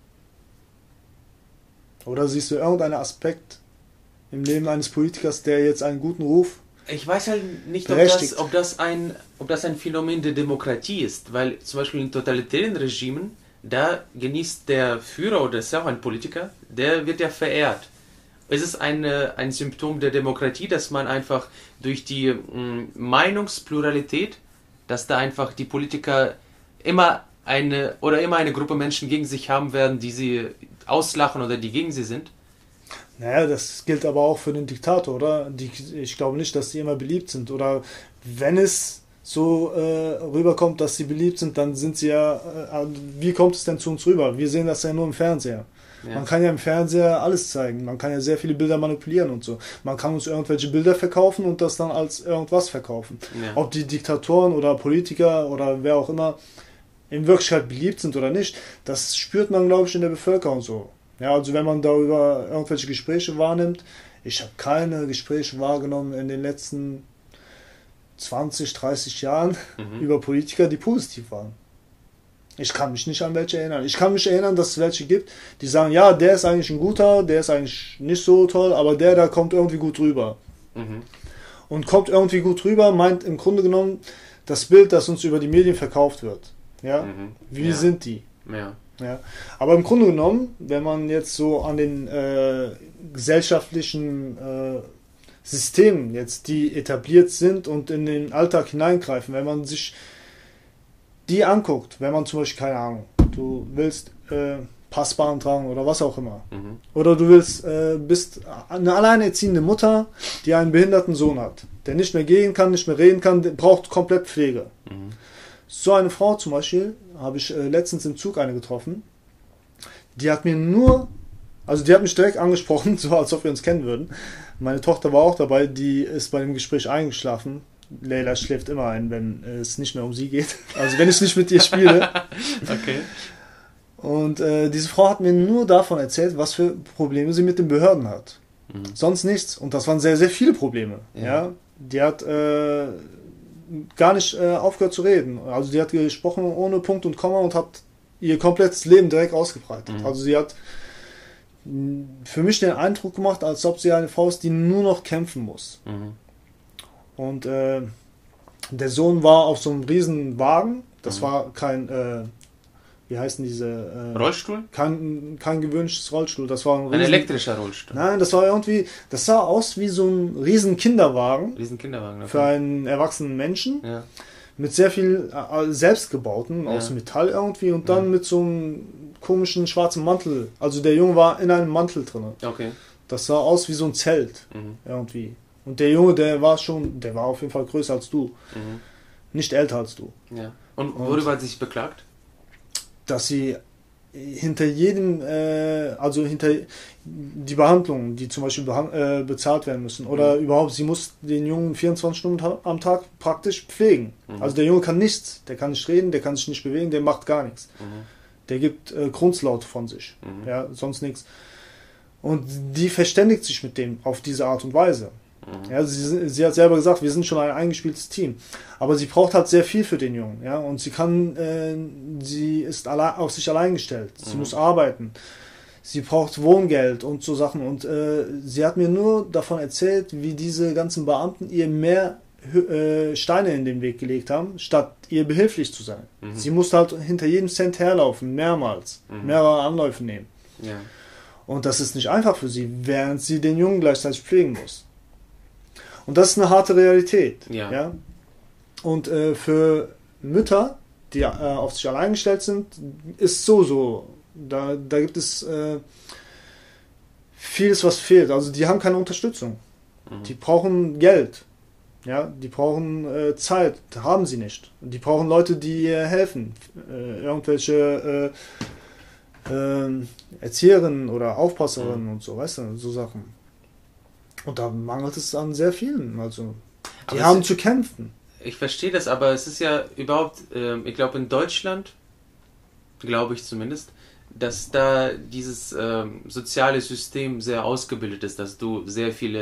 Oder siehst du irgendeinen Aspekt im Leben eines Politikers, der jetzt einen guten Ruf... Ich weiß halt nicht, ob Berechtigt. das, ob, das ein, ob das ein Phänomen der Demokratie ist, weil zum Beispiel in totalitären Regimen, da genießt der Führer oder ist ja auch ein Politiker, der wird ja verehrt. Es ist eine, ein Symptom der Demokratie, dass man einfach durch die mh, Meinungspluralität, dass da einfach die Politiker immer eine oder immer eine Gruppe Menschen gegen sich haben werden, die sie auslachen oder die gegen sie sind. Naja, das gilt aber auch für den Diktator, oder? Die, ich glaube nicht, dass die immer beliebt sind. Oder wenn es so äh, rüberkommt, dass sie beliebt sind, dann sind sie ja... Äh, wie kommt es denn zu uns rüber? Wir sehen das ja nur im Fernseher. Ja. Man kann ja im Fernseher alles zeigen. Man kann ja sehr viele Bilder manipulieren und so. Man kann uns irgendwelche Bilder verkaufen und das dann als irgendwas verkaufen. Ja. Ob die Diktatoren oder Politiker oder wer auch immer in Wirklichkeit beliebt sind oder nicht, das spürt man, glaube ich, in der Bevölkerung so. Ja, also wenn man darüber irgendwelche Gespräche wahrnimmt, ich habe keine Gespräche wahrgenommen in den letzten zwanzig, dreißig Jahren mhm. über Politiker, die positiv waren. Ich kann mich nicht an welche erinnern. Ich kann mich erinnern, dass es welche gibt, die sagen, ja, der ist eigentlich ein guter, der ist eigentlich nicht so toll, aber der da kommt irgendwie gut rüber. Mhm. Und kommt irgendwie gut rüber, meint im Grunde genommen das Bild, das uns über die Medien verkauft wird. Ja, mhm. Wie ja. sind die? Ja. Ja, aber im Grunde genommen, wenn man jetzt so an den äh, gesellschaftlichen äh, Systemen jetzt, die etabliert sind und in den Alltag hineingreifen, wenn man sich die anguckt, wenn man zum Beispiel, keine Ahnung, du willst äh, Pass beantragen oder was auch immer, mhm. oder du willst, äh, bist eine alleinerziehende Mutter, die einen behinderten Sohn hat, der nicht mehr gehen kann, nicht mehr reden kann, der braucht komplett Pflege. Mhm. So eine Frau zum Beispiel, habe ich äh, letztens im Zug eine getroffen, die hat mir nur, also die hat mich direkt angesprochen, so als ob wir uns kennen würden. Meine Tochter war auch dabei, die ist bei dem Gespräch eingeschlafen. Leila schläft immer ein, wenn es nicht mehr um sie geht, also wenn ich nicht mit ihr spiele. Okay. Und äh, diese Frau hat mir nur davon erzählt, was für Probleme sie mit den Behörden hat. Mhm. Sonst nichts. Und das waren sehr, sehr viele Probleme. Ja. Ja? Die hat... Äh, gar nicht äh, aufgehört zu reden. Also die hat gesprochen ohne Punkt und Komma und hat ihr komplettes Leben direkt ausgebreitet. Mhm. Also sie hat für mich den Eindruck gemacht, als ob sie eine Frau ist, die nur noch kämpfen muss. Mhm. Und äh, der Sohn war auf so einem riesen Wagen. Das mhm. war kein, äh, wie heißen diese? Äh, Rollstuhl? Kein, kein gewöhnliches Rollstuhl. Das war ein, ein riesen, elektrischer Rollstuhl. Nein, das war irgendwie, das sah aus wie so ein riesen Kinderwagen. Riesen Kinderwagen. Okay. Für einen erwachsenen Menschen. Ja. Mit sehr viel äh, selbstgebauten, ja. aus Metall irgendwie und dann ja. mit so einem komischen schwarzen Mantel. Also der Junge war in einem Mantel drin. Okay. Das sah aus wie so ein Zelt. Mhm. Irgendwie. Und der Junge, der war schon, der war auf jeden Fall größer als du. Mhm. Nicht älter als du. Ja. Und worüber hat sie sich beklagt? Dass sie hinter jedem, äh, also hinter die Behandlungen, die zum Beispiel behan- äh, bezahlt werden müssen, oder mhm. überhaupt, sie muss den Jungen vierundzwanzig Stunden am Tag praktisch pflegen. Mhm. Also der Junge kann nichts, der kann nicht reden, der kann sich nicht bewegen, der macht gar nichts. Mhm. Der gibt äh, Grunzlaute von sich, mhm. ja, sonst nichts. Und die verständigt sich mit dem auf diese Art und Weise. Ja, sie, sie hat selber gesagt, wir sind schon ein eingespieltes Team. Aber sie braucht halt sehr viel für den Jungen. Ja? Und sie kann, äh, sie ist allein, auf sich allein gestellt. Sie mhm. muss arbeiten. Sie braucht Wohngeld und so Sachen. Und äh, sie hat mir nur davon erzählt, wie diese ganzen Beamten ihr mehr äh, Steine in den Weg gelegt haben, statt ihr behilflich zu sein. Mhm. Sie musste halt hinter jedem Cent herlaufen, mehrmals, mhm. mehrere Anläufe nehmen. Ja. Und das ist nicht einfach für sie, während sie den Jungen gleichzeitig pflegen muss. Und das ist eine harte Realität. Ja. Ja? Und äh, für Mütter, die äh, auf sich allein gestellt sind, ist so so. Da, da gibt es äh, vieles, was fehlt. Also die haben keine Unterstützung. Mhm. Die brauchen Geld. Ja? Die brauchen äh, Zeit. Das haben sie nicht. Die brauchen Leute, die ihr helfen. Äh, irgendwelche äh, äh, Erzieherinnen oder Aufpasserinnen mhm. und so, weißt du, so Sachen. Und da mangelt es an sehr vielen. Also, die aber haben zu kämpfen. Ich verstehe das, aber es ist ja überhaupt, äh, ich glaube in Deutschland, glaube ich zumindest, dass da dieses äh, soziale System sehr ausgebildet ist, dass du sehr viele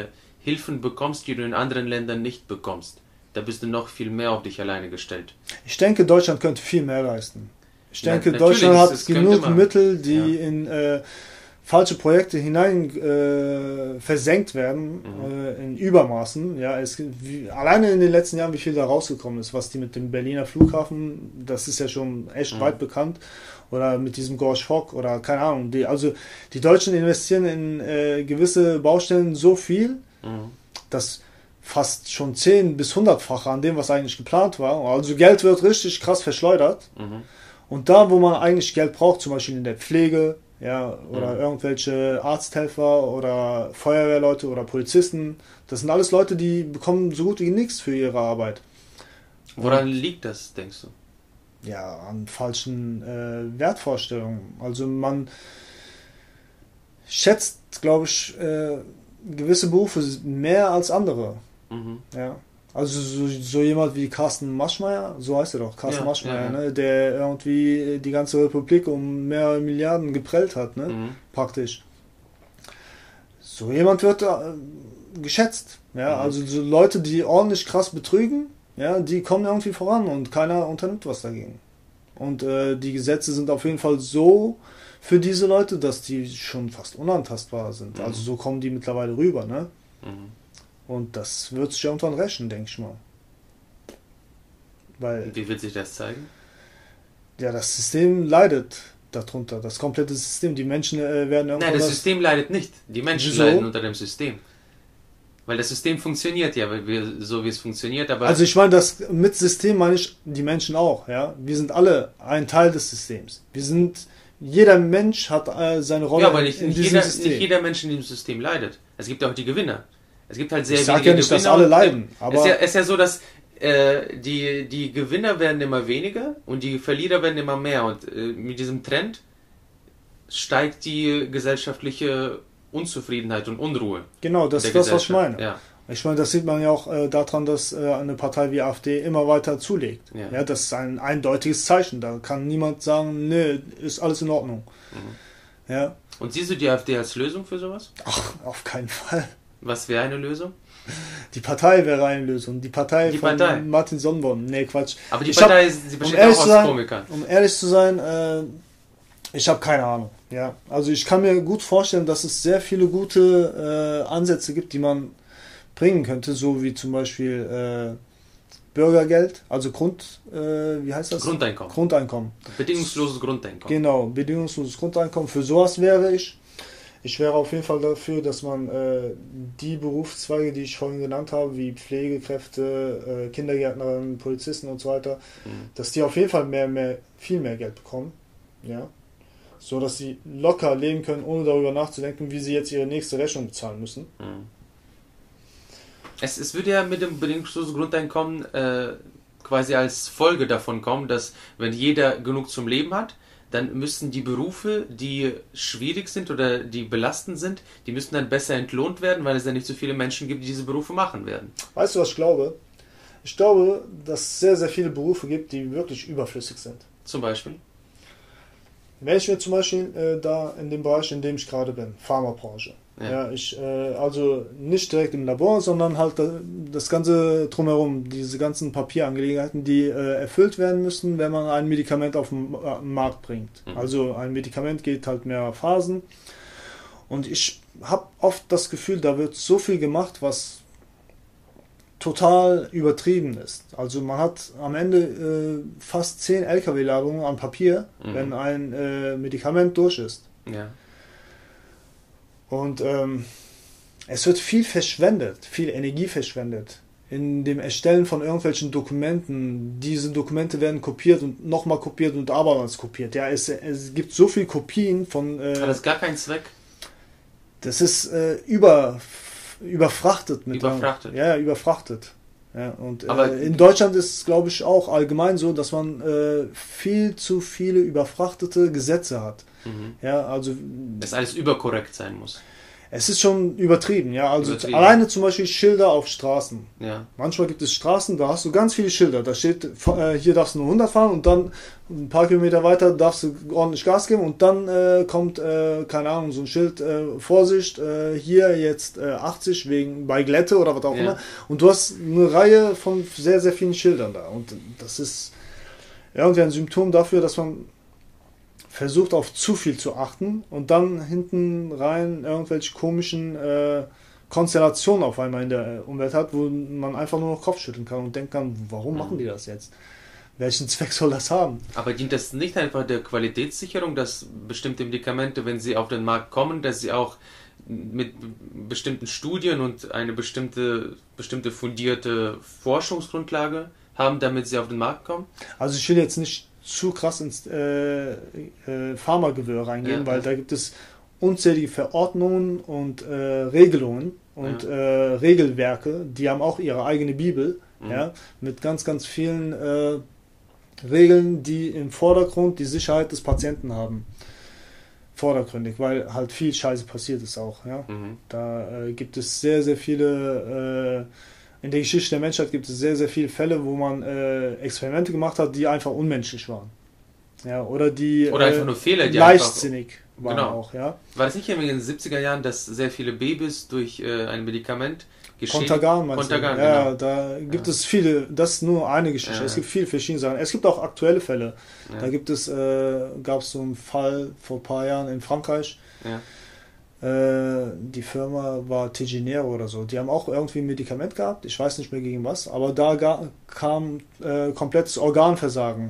Hilfen bekommst, die du in anderen Ländern nicht bekommst. Da bist du noch viel mehr auf dich alleine gestellt. Ich denke, Deutschland könnte viel mehr leisten. Ich denke, Ja, Deutschland hat es genug man, Mittel, die ja. in äh, falsche Projekte hinein äh, versenkt werden, mhm. äh, in Übermaßen. Ja, es, wie, alleine in den letzten Jahren, wie viel da rausgekommen ist, was die mit dem Berliner Flughafen, das ist ja schon echt mhm. weit bekannt, oder mit diesem Gorsch Fock oder keine Ahnung. Die, also die Deutschen investieren in äh, gewisse Baustellen so viel, mhm. dass fast schon zehn bis hundertfache an dem, was eigentlich geplant war. Also Geld wird richtig krass verschleudert. Mhm. Und da, wo man eigentlich Geld braucht, zum Beispiel in der Pflege, ja, oder mhm. irgendwelche Arzthelfer oder Feuerwehrleute oder Polizisten, das sind alles Leute, die bekommen so gut wie nichts für ihre Arbeit. Woran liegt das, denkst du? Ja, an falschen äh, Wertvorstellungen. Also man schätzt, glaube ich, äh, gewisse Berufe mehr als andere. Mhm. Ja. Also so, so jemand wie Carsten Maschmeyer, so heißt er doch, Carsten ja, Maschmeyer, ja, ja. Ne, der irgendwie die ganze Republik um mehrere Milliarden geprellt hat, ne, mhm. praktisch. So jemand wird äh, geschätzt, ja, mhm. also so Leute, die ordentlich krass betrügen, ja, die kommen irgendwie voran und keiner unternimmt was dagegen. Und äh, die Gesetze sind auf jeden Fall so für diese Leute, dass die schon fast unantastbar sind. Mhm. Also so kommen die mittlerweile rüber, ne. Mhm. Und das wird sich irgendwann rächen, denke ich mal. Weil, wie wird sich das zeigen? Ja, das System leidet darunter. Das komplette System. Die Menschen äh, werden irgendwann... Nein, das System leidet nicht. Die Menschen so? leiden unter dem System. Weil das System funktioniert ja, weil wir, so wie es funktioniert. Aber also ich meine, das mit System meine ich die Menschen auch. Ja, wir sind alle ein Teil des Systems. Wir sind... Jeder Mensch hat äh, seine Rolle ja, aber nicht, in nicht diesem jeder, System. Nicht jeder Mensch in diesem System leidet. Es gibt auch die Gewinner. Es gibt halt sehr ich wenige sag ja nicht, Gewinner. dass alle leiden. Aber es ist ja, es ist ja so, dass äh, die, die Gewinner werden immer weniger und die Verlierer werden immer mehr. Und äh, mit diesem Trend steigt die gesellschaftliche Unzufriedenheit und Unruhe. Genau, das ist das, was ich meine. Ja. Ich meine, das sieht man ja auch äh, daran, dass äh, eine Partei wie AfD immer weiter zulegt. Ja. Ja, das ist ein eindeutiges Zeichen. Da kann niemand sagen, nee, ist alles in Ordnung. Mhm. Ja. Und siehst du die AfD als Lösung für sowas? Ach, auf keinen Fall. Was wäre eine Lösung? Die Partei wäre eine Lösung. Die Partei die von Partei. Martin Sonnenborn. Nee, Quatsch. Aber die ich Partei hab, ist, sie besteht um auch aus sein, Komikern. Um ehrlich zu sein, äh, ich habe keine Ahnung. Ja, also ich kann mir gut vorstellen, dass es sehr viele gute äh, Ansätze gibt, die man bringen könnte, so wie zum Beispiel äh, Bürgergeld, also Grund, äh, wie heißt das? Grundeinkommen. Grundeinkommen. Bedingungsloses Grundeinkommen. Genau, bedingungsloses Grundeinkommen. Für sowas wäre ich. Ich wäre auf jeden Fall dafür, dass man äh, die Berufszweige, die ich vorhin genannt habe, wie Pflegekräfte, äh, Kindergärtnerinnen, Polizisten und so weiter, mhm. dass die auf jeden Fall mehr, mehr, viel mehr Geld bekommen. Ja. So dass sie locker leben können, ohne darüber nachzudenken, wie sie jetzt ihre nächste Rechnung bezahlen müssen. Mhm. Es, es würde ja mit dem bedingungslosen Grundeinkommen äh, quasi als Folge davon kommen, dass wenn jeder genug zum Leben hat, dann müssen die Berufe, die schwierig sind oder die belastend sind, die müssen dann besser entlohnt werden, weil es dann nicht so viele Menschen gibt, die diese Berufe machen werden. Weißt du, was ich glaube? Ich glaube, dass es sehr, sehr viele Berufe gibt, die wirklich überflüssig sind. Zum Beispiel? Wenn ich mir zum Beispiel äh, da in dem Bereich, in dem ich gerade bin, Pharmabranche, ja. Ja, ich, äh, also nicht direkt im Labor, sondern halt das Ganze drumherum, diese ganzen Papierangelegenheiten, die äh, erfüllt werden müssen, wenn man ein Medikament auf den äh, Markt bringt. Mhm. Also ein Medikament geht halt mehr Phasen und ich habe oft das Gefühl, da wird so viel gemacht, was total übertrieben ist. Also man hat am Ende äh, fast zehn L K W-Ladungen an Papier, mhm. wenn ein äh, Medikament durch ist. Ja. Und ähm, es wird viel verschwendet, viel Energie verschwendet in dem Erstellen von irgendwelchen Dokumenten. Diese Dokumente werden kopiert und nochmal kopiert und abermals kopiert. Ja, es, es gibt so viele Kopien von... Äh, Hat das gar keinen Zweck? Das ist äh, über, überfrachtet. Mit überfrachtet? Einem, ja, überfrachtet. Ja, und Aber äh, in Deutschland ist es, glaube ich, auch allgemein so, dass man äh, viel zu viele überfrachtete Gesetze hat. Mhm. Ja, also dass alles überkorrekt sein muss. Es ist schon übertrieben, ja. Also Übertrieben. alleine zum Beispiel Schilder auf Straßen. Ja. Manchmal gibt es Straßen, da hast du ganz viele Schilder. Da steht, äh, hier darfst du nur hundert fahren und dann ein paar Kilometer weiter darfst du ordentlich Gas geben und dann äh, kommt, äh, keine Ahnung, so ein Schild, äh, Vorsicht, äh, hier jetzt äh, achtzig wegen bei Glätte oder was auch Ja. immer. Und du hast eine Reihe von sehr, sehr vielen Schildern da. Und das ist irgendwie ein Symptom dafür, dass man versucht auf zu viel zu achten und dann hinten rein irgendwelche komischen äh, Konstellationen auf einmal in der Umwelt hat, wo man einfach nur noch Kopfschütteln kann und denken kann, warum machen die das jetzt? Welchen Zweck soll das haben? Aber dient das nicht einfach der Qualitätssicherung, dass bestimmte Medikamente, wenn sie auf den Markt kommen, dass sie auch mit bestimmten Studien und eine bestimmte, bestimmte fundierte Forschungsgrundlage haben, damit sie auf den Markt kommen? Also ich will jetzt nicht zu krass ins äh, äh, Pharmagewirr reingehen, Ja, weil ja. da gibt es unzählige Verordnungen und äh, Regelungen und Ja. äh, Regelwerke, die haben auch ihre eigene Bibel, Mhm. ja, mit ganz, ganz vielen äh, Regeln, die im Vordergrund die Sicherheit des Patienten haben. Vordergründig, weil halt viel Scheiße passiert ist auch, ja. Mhm. Da äh, gibt es sehr, sehr viele, äh, in der Geschichte der Menschheit gibt es sehr, sehr viele Fälle, wo man äh, Experimente gemacht hat, die einfach unmenschlich waren. Ja, oder die Oder äh, einfach nur Fehler, die leichtsinnig waren Genau. auch, ja. War das nicht irgendwie in den siebziger Jahren, dass sehr viele Babys durch äh, ein Medikament geschädigt... Contagan meinst Contagan, du? Ja, genau. da gibt Ja. es viele, das ist nur eine Geschichte, Ja. es gibt viele verschiedene Sachen. Es gibt auch aktuelle Fälle. Ja. Da gibt es, äh, gab es so einen Fall vor ein paar Jahren in Frankreich. Ja. Äh, die Firma war Teginero oder so. Die haben auch irgendwie ein Medikament gehabt, ich weiß nicht mehr gegen was, aber da ga, kam äh, komplettes Organversagen.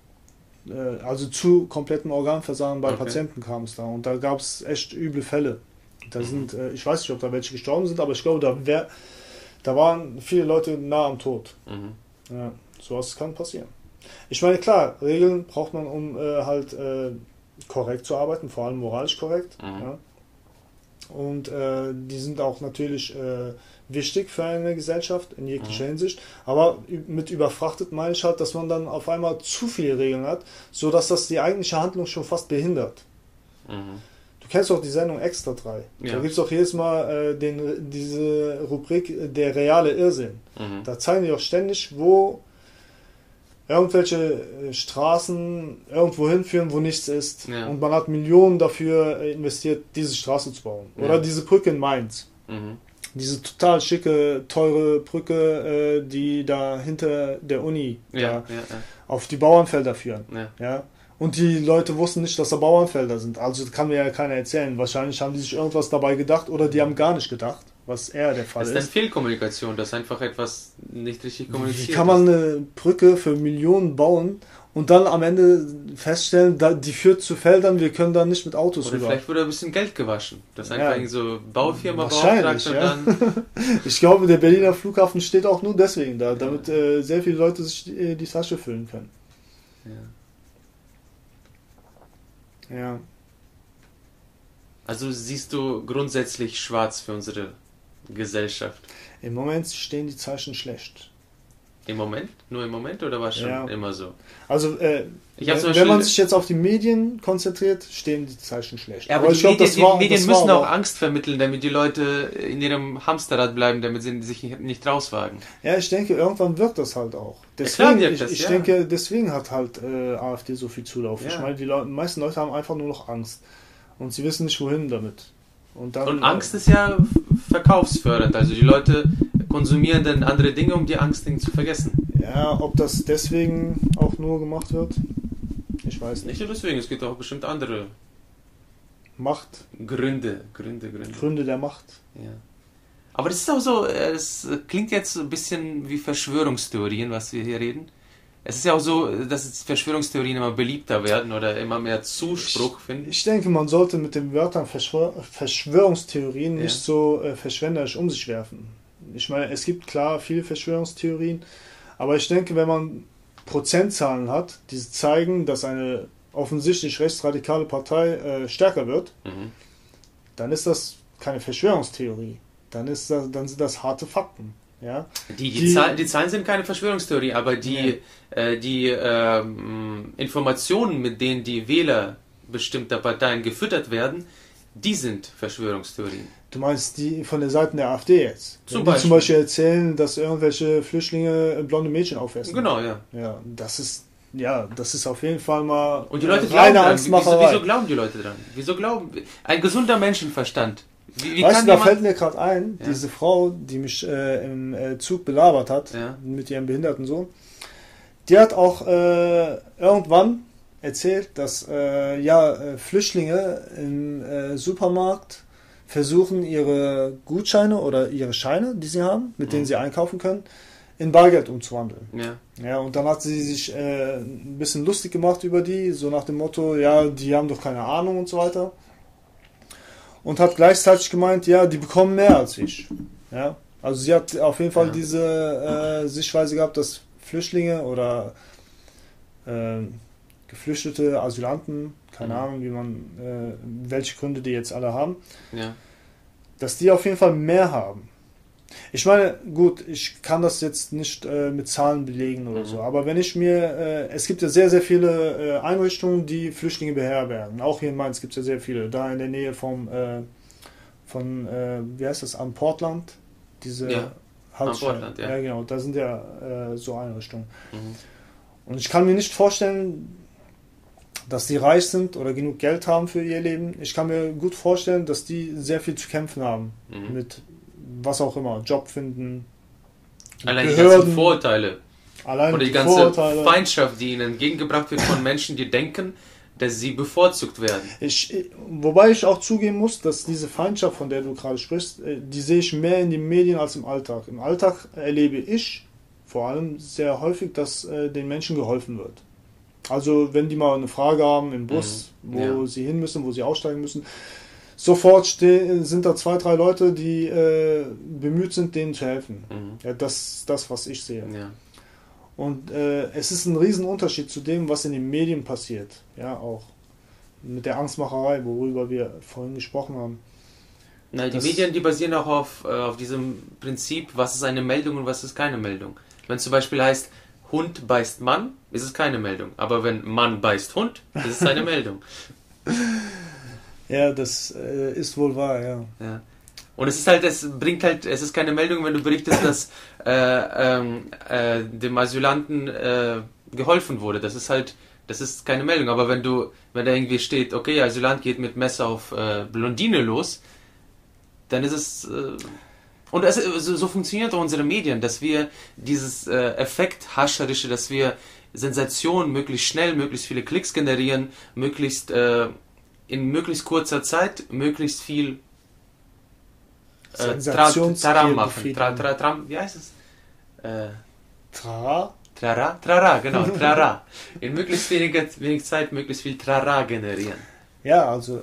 Äh, also zu kompletten Organversagen bei Okay. Patienten kam es da. Und da gab es echt üble Fälle. Da sind, äh, ich weiß nicht, ob da welche gestorben sind, aber ich glaube, da, wär, da waren viele Leute nah am Tod. Mhm. Ja, sowas kann passieren. Ich meine, klar, Regeln braucht man, um äh, halt äh, korrekt zu arbeiten, vor allem moralisch korrekt. Mhm. Ja. Und äh, die sind auch natürlich äh, wichtig für eine Gesellschaft in jeglicher Mhm. Hinsicht. Aber ü- mit überfrachtet meine ich halt, dass man dann auf einmal zu viele Regeln hat, sodass das die eigentliche Handlung schon fast behindert. Mhm. Du kennst doch die Sendung Extra drei. Ja. Da gibt es doch jedes Mal äh, den, diese Rubrik äh, der reale Irrsinn. Mhm. Da zeigen die auch ständig, wo irgendwelche äh, Straßen irgendwo hinführen, wo nichts ist. Ja. Und man hat Millionen dafür äh, investiert, diese Straße zu bauen. Ja. Oder diese Brücke in Mainz. Mhm. Diese total schicke, teure Brücke, äh, die da hinter der Uni Ja, da ja, ja, auf die Bauernfelder führen. ja. Ja? Und die Leute wussten nicht, dass da Bauernfelder sind. Also kann mir ja keiner erzählen. Wahrscheinlich haben die sich irgendwas dabei gedacht oder die haben gar nicht gedacht, was eher der Fall Das ist ist. dann Fehlkommunikation, dass einfach etwas nicht richtig kommuniziert Wie kann man ist. eine Brücke für Millionen bauen und dann am Ende feststellen, da, die führt zu Feldern, wir können da nicht mit Autos Oder rüber. vielleicht wurde ein bisschen Geld gewaschen. Das Ja. einfach irgendwie so Baufirma Wahrscheinlich, beauftragt und ja. dann... Ich glaube, der Berliner Flughafen steht auch nur deswegen da, damit äh, sehr viele Leute sich äh, die Tasche füllen können. Ja. Ja. Also siehst du grundsätzlich schwarz für unsere Gesellschaft. Im Moment stehen die Zeichen schlecht. Im Moment? Nur im Moment oder war es schon Ja. immer so? Also, äh, Ich hab wenn, zum wenn man Beispiel- sich jetzt auf die Medien konzentriert, stehen die Zeichen schlecht. Ja, aber, die, ich glaub, Medien, das war- die Medien das war müssen auch aber- Angst vermitteln, damit die Leute in ihrem Hamsterrad bleiben, damit sie sich nicht, nicht rauswagen. Ja, ich denke, irgendwann wirkt das halt auch. Ja, Deswegen, klar wirkt ich, das, ich ja. denke, deswegen hat halt äh, AfD so viel Zulauf. Ja. Ich meine, die Leute, meisten Leute haben einfach nur noch Angst. Und sie wissen nicht, wohin damit. Und, dann, Und Angst ist ja verkaufsfördernd. Also die Leute konsumieren dann andere Dinge, um die Angst zu vergessen. Ja, ob das deswegen auch nur gemacht wird, ich weiß nicht. Nicht nur deswegen, es gibt auch bestimmt andere Macht, Gründe. Gründe, Gründe. Gründe der Macht. Ja. Aber das ist auch so, äh, es klingt jetzt so ein bisschen wie Verschwörungstheorien, was wir hier reden. Es ist ja auch so, dass jetzt Verschwörungstheorien immer beliebter werden oder immer mehr Zuspruch finden. Ich denke, man sollte mit den Wörtern Verschwör Verschwörungstheorien Ja. nicht so äh, verschwenderisch um sich werfen. Ich meine, es gibt klar viele Verschwörungstheorien, aber ich denke, wenn man Prozentzahlen hat, die zeigen, dass eine offensichtlich rechtsradikale Partei äh, stärker wird, Mhm. dann ist das keine Verschwörungstheorie. Dann, ist das, dann sind das harte Fakten. Ja? Die, die, Die- Zahl, die Zahlen sind keine Verschwörungstheorie, aber die, Nee. äh, die ähm, Informationen, mit denen die Wähler bestimmter Parteien gefüttert werden, Die sind Verschwörungstheorien. Du meinst die von der Seite der AfD jetzt? Zum die Beispiel. zum Beispiel erzählen, dass irgendwelche Flüchtlinge blonde Mädchen aufessen. Genau, ja. Ja, das ist, ja, das ist auf jeden Fall mal Und die Leute reine glauben dran. Angstmacherei. Wieso, wieso glauben die Leute dran? Wieso glauben... Ein gesunder Menschenverstand. Wie, wie weißt kann du, da jemand... fällt mir gerade ein, Ja. diese Frau, die mich äh, im äh, Zug belabert hat, Ja. mit ihrem behinderten Sohn, die hat auch äh, irgendwann erzählt, dass äh, ja, äh, Flüchtlinge im äh, Supermarkt versuchen, ihre Gutscheine oder ihre Scheine, die sie haben, mit denen Mhm. sie einkaufen können, in Bargeld umzuwandeln. Ja. Ja, und dann hat sie sich äh, ein bisschen lustig gemacht über die, so nach dem Motto, ja, die haben doch keine Ahnung und so weiter. Und hat gleichzeitig gemeint, ja, die bekommen mehr als ich. Ja, also sie hat auf jeden Fall Ja. diese äh, Sichtweise gehabt, dass Flüchtlinge oder äh, Geflüchtete, Asylanten, keine Mhm. Ahnung, wie man, äh, welche Gründe die jetzt alle haben, Ja. dass die auf jeden Fall mehr haben. Ich meine, gut, ich kann das jetzt nicht äh, mit Zahlen belegen oder Mhm. so, aber wenn ich mir, äh, es gibt ja sehr, sehr viele äh, Einrichtungen, die Flüchtlinge beherbergen. Auch hier in Mainz gibt es ja sehr viele. Da in der Nähe vom, äh, von, äh, wie heißt das, am Portland, diese Ja, Haltestelle. am Portland, ja. Ja, genau, da sind ja äh, so Einrichtungen. Mhm. Und ich kann mir nicht vorstellen, dass die reich sind oder genug Geld haben für ihr Leben. Ich kann mir gut vorstellen, dass die sehr viel zu kämpfen haben Mhm. mit was auch immer, Job finden, Allein die Behörden, ganzen Vorurteile allein oder die die ganze Vorurteile. Feindschaft, die ihnen entgegengebracht wird von Menschen, die denken, dass sie bevorzugt werden. Ich, wobei ich auch zugeben muss, dass diese Feindschaft, von der du gerade sprichst, äh, die sehe ich mehr in den Medien als im Alltag. Im Alltag erlebe ich vor allem sehr häufig, dass äh, den Menschen geholfen wird. Also wenn die mal eine Frage haben im Bus, Mhm. wo Ja. sie hin müssen, wo sie aussteigen müssen, sofort ste- sind da zwei, drei Leute, die äh, bemüht sind, denen zu helfen. Mhm. Ja, das ist das, was ich sehe. Ja. Und äh, es ist ein Riesenunterschied zu dem, was in den Medien passiert. Ja, auch mit der Angstmacherei, worüber wir vorhin gesprochen haben. Na, die Das- Medien, die basieren auch auf, äh, auf diesem Prinzip, was ist eine Meldung und was ist keine Meldung. Wenn es zum Beispiel heißt, Hund beißt Mann, ist es keine Meldung. Aber wenn Mann beißt Hund, ist es eine Meldung. Ja, das äh, ist wohl wahr, ja. Ja. Und es ist halt, es bringt halt, es ist keine Meldung, wenn du berichtest, dass äh, ähm, äh, dem Asylanten äh, geholfen wurde. Das ist halt, das ist keine Meldung. Aber wenn du, wenn da irgendwie steht, okay, Asylant geht mit Messer auf äh, Blondine los, dann ist es äh, und es, so, so funktioniert auch unsere Medien, dass wir dieses äh, Effekt Hascherische, dass wir Sensationen möglichst schnell, möglichst viele Klicks generieren, möglichst äh, in möglichst kurzer Zeit möglichst viel äh, tra, Sensationsgier Taram machen. befriedigen. Tra, tra, tram, wie heißt es? Äh, Tra? Trara? Trara, genau, Trara. In möglichst weniger, wenig Zeit möglichst viel Trara generieren. Ja, also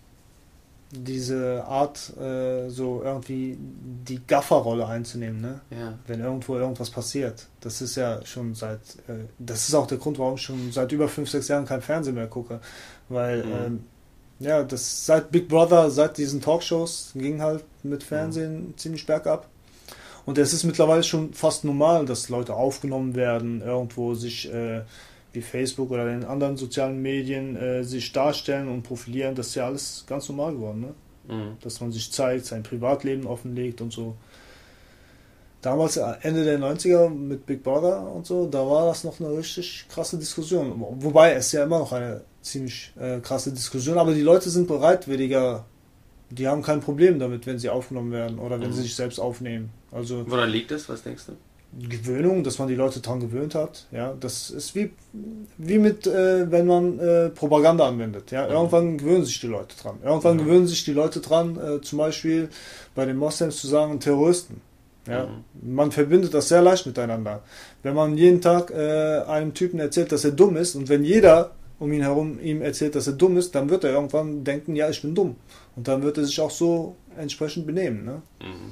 diese Art, äh, so irgendwie die Gafferrolle einzunehmen, ne? Ja. Wenn irgendwo irgendwas passiert. Das ist ja schon seit, äh, das ist auch der Grund, warum ich schon seit über fünf, sechs Jahren kein Fernsehen mehr gucke. Weil, Mhm. ähm, ja, das seit Big Brother, seit diesen Talkshows ging halt mit Fernsehen Mhm. ziemlich bergab. Und es ist mittlerweile schon fast normal, dass Leute aufgenommen werden, irgendwo sich äh, wie Facebook oder in anderen sozialen Medien äh, sich darstellen und profilieren. Das ist ja alles ganz normal geworden, ne? Mhm. Dass man sich zeigt, sein Privatleben offenlegt und so. Damals, äh, Ende der neunziger mit Big Brother und so, da war das noch eine richtig krasse Diskussion. Wobei es ja immer noch eine ziemlich äh, krasse Diskussion, aber die Leute sind bereitwilliger, die haben kein Problem damit, wenn sie aufgenommen werden oder wenn Mhm. sie sich selbst aufnehmen. Also Woran liegt das? Was denkst du? Gewöhnung, dass man die Leute dran gewöhnt hat. Ja, das ist wie, wie mit, äh, wenn man äh, Propaganda anwendet. Ja, Mhm. irgendwann gewöhnen sich die Leute dran. Irgendwann Mhm. gewöhnen sich die Leute dran, äh, zum Beispiel bei den Moslems zu sagen Terroristen. Ja, man verbindet das sehr leicht miteinander. Wenn man jeden Tag äh, einem Typen erzählt, dass er dumm ist, und wenn jeder um ihn herum ihm erzählt, dass er dumm ist, dann wird er irgendwann denken, ja, ich bin dumm. Und dann wird er sich auch so entsprechend benehmen. Ne? Mhm.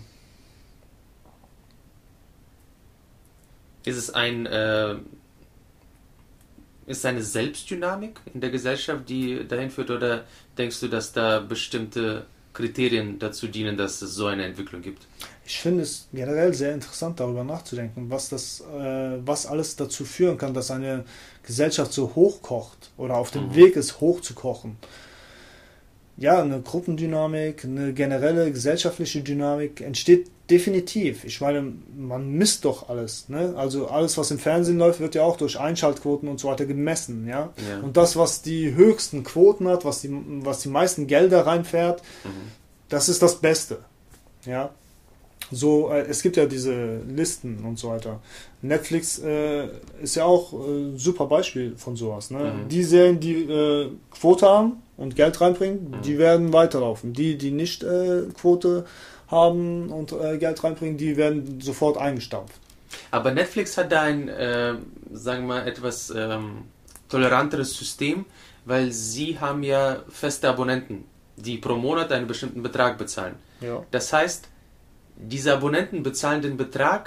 Ist es ein äh, ist es eine Selbstdynamik in der Gesellschaft, die dahin führt, oder denkst du, dass da bestimmte Kriterien dazu dienen, dass es so eine Entwicklung gibt? Ich finde es generell sehr interessant, darüber nachzudenken, was das, äh, was alles dazu führen kann, dass eine Gesellschaft so hochkocht oder auf dem Mhm. Weg ist, hochzukochen. ja, eine Gruppendynamik, eine generelle gesellschaftliche Dynamik entsteht definitiv. Ich meine, man misst doch alles, ne? Also alles, was im Fernsehen läuft, wird ja auch durch Einschaltquoten und so weiter gemessen, ja. Ja. Und das, was die höchsten Quoten hat, was die, was die meisten Gelder reinfährt, Mhm. das ist das Beste, ja. So, äh, es gibt ja diese Listen und so weiter. Netflix äh, ist ja auch ein äh, super Beispiel von sowas. Ne? Mhm. Die Serien, die äh, Quote haben und Geld reinbringen, Mhm. die werden weiterlaufen. Die, die nicht äh, Quote haben und äh, Geld reinbringen, die werden sofort eingestampft. Aber Netflix hat da ein, äh, sagen wir mal, etwas ähm, toleranteres System, weil sie haben ja feste Abonnenten, die pro Monat einen bestimmten Betrag bezahlen. Ja. Das heißt, diese Abonnenten bezahlen den Betrag,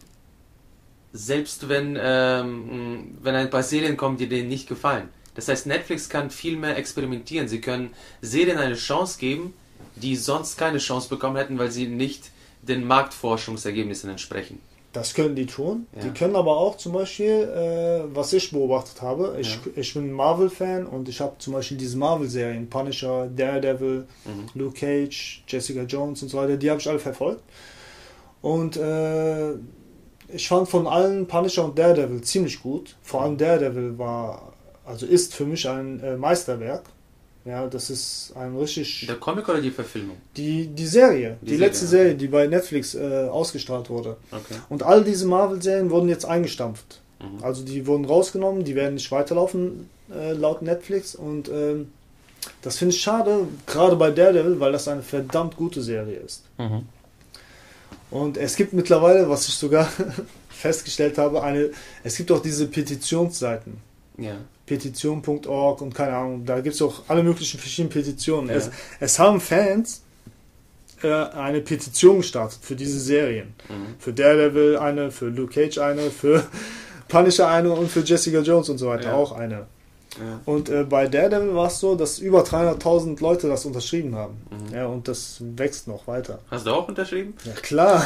selbst wenn, ähm, wenn ein paar Serien kommen, die denen nicht gefallen. Das heißt, Netflix kann viel mehr experimentieren. Sie können Serien eine Chance geben, die sonst keine Chance bekommen hätten, weil sie nicht den Marktforschungsergebnissen entsprechen. Das können die tun. Ja. Die können aber auch zum Beispiel, äh, was ich beobachtet habe, ich, Ja. ich bin Marvel-Fan und ich habe zum Beispiel diese Marvel-Serien, Punisher, Daredevil, Mhm. Luke Cage, Jessica Jones und so weiter, die habe ich alle verfolgt. Und äh, ich fand von allen Punisher und Daredevil ziemlich gut. Vor allem Daredevil war, also ist für mich ein äh, Meisterwerk. Ja, das ist ein richtig... Der Comic oder die Verfilmung? Die, die Serie, Die die, Serie, letzte ja. Serie, die bei Netflix äh, ausgestrahlt wurde. Okay. Und all diese Marvel-Serien wurden jetzt eingestampft. Mhm. Also die wurden rausgenommen, die werden nicht weiterlaufen äh, laut Netflix. Und ähm, das finde ich schade, gerade bei Daredevil, weil das eine verdammt gute Serie ist. Mhm. Und es gibt mittlerweile, was ich sogar festgestellt habe, eine, es gibt auch diese Petitionsseiten. Ja. Petition Punkt org und keine Ahnung, da gibt es auch alle möglichen verschiedenen Petitionen. Ja. Es, es haben Fans äh, eine Petition gestartet für diese Serien. Mhm. Für Daredevil eine, für Luke Cage eine, für Punisher eine und für Jessica Jones und so weiter Ja. auch eine. Ja. Und äh, bei Daredevil war es so, dass über dreihunderttausend Leute das unterschrieben haben. Mhm. Ja, und das wächst noch weiter. Hast du auch unterschrieben? Ja, klar.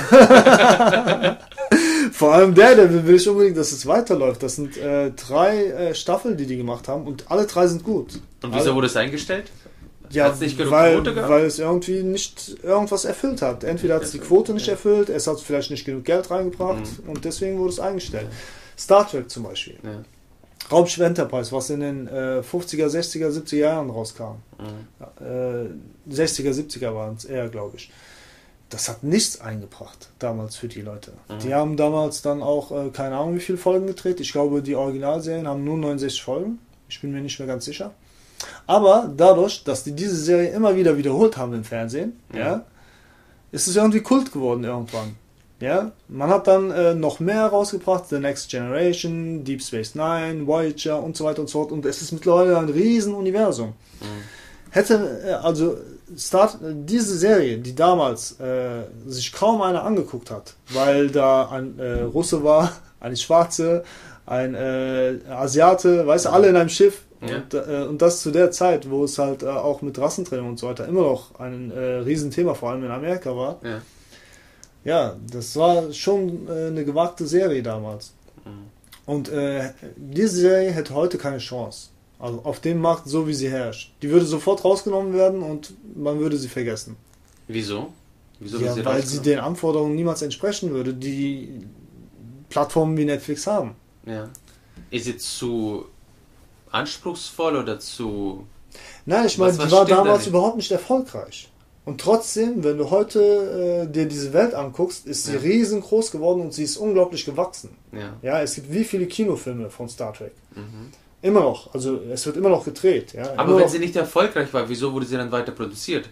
Vor allem Daredevil will ich unbedingt, dass es weiterläuft. Das sind äh, drei äh, Staffeln, die die gemacht haben und alle drei sind gut. Und wieso alle, wurde es eingestellt? ja, Hat's nicht genug weil, Quote gehabt? weil es irgendwie nicht irgendwas erfüllt hat. Entweder hat es die Quote nicht erfüllt, es hat vielleicht nicht genug Geld reingebracht Mhm. und deswegen wurde es eingestellt. Star Trek zum Beispiel. Ja. Raumschiff Enterprise, was in den äh, fünfziger, sechziger, siebziger Jahren rauskam. Mhm. Äh, sechziger, siebziger waren es eher, glaube ich. Das hat nichts eingebracht damals für die Leute. Mhm. Die haben damals dann auch äh, keine Ahnung wie viele Folgen gedreht. Ich glaube, die Originalserien haben nur neunundsechzig Folgen. Ich bin mir nicht mehr ganz sicher. Aber dadurch, dass die diese Serie immer wieder wiederholt haben im Fernsehen, Mhm. ja, ist es irgendwie Kult geworden irgendwann. Ja, man hat dann äh, noch mehr rausgebracht, The Next Generation, Deep Space Nine, Voyager und so weiter und so fort. Und es ist mittlerweile ein riesen Universum. Mhm. Hätte, äh, also Start, diese Serie, die damals äh, sich kaum einer angeguckt hat, weil da ein äh, Russe war, eine Schwarze, ein äh, Asiate, weißt du, alle in einem Schiff. Ja. Und, äh, und das zu der Zeit, wo es halt äh, auch mit Rassentrennung und so weiter immer noch ein äh, Riesenthema, vor allem in Amerika war. Ja. Ja, das war schon äh, eine gewagte Serie damals. Mhm. Und äh, diese Serie hätte heute keine Chance. Also auf dem Markt, so wie sie herrscht. Die würde sofort rausgenommen werden und man würde sie vergessen. Wieso? Wieso Ja, wird weil sie rausgenommen? den Anforderungen niemals entsprechen würde, die Plattformen wie Netflix haben. Ja. Ist sie zu anspruchsvoll oder zu... Nein, ich Was- meine, was die war stimmt da damals nicht? überhaupt nicht erfolgreich. Und trotzdem, wenn du heute äh, dir diese Welt anguckst, ist sie Ja. riesengroß geworden und sie ist unglaublich gewachsen. Ja. Ja, es gibt wie viele Kinofilme von Star Trek? Mhm. Immer noch. Also es wird immer noch gedreht. Ja, Aber immer wenn noch. sie nicht erfolgreich war, wieso wurde sie dann weiter produziert?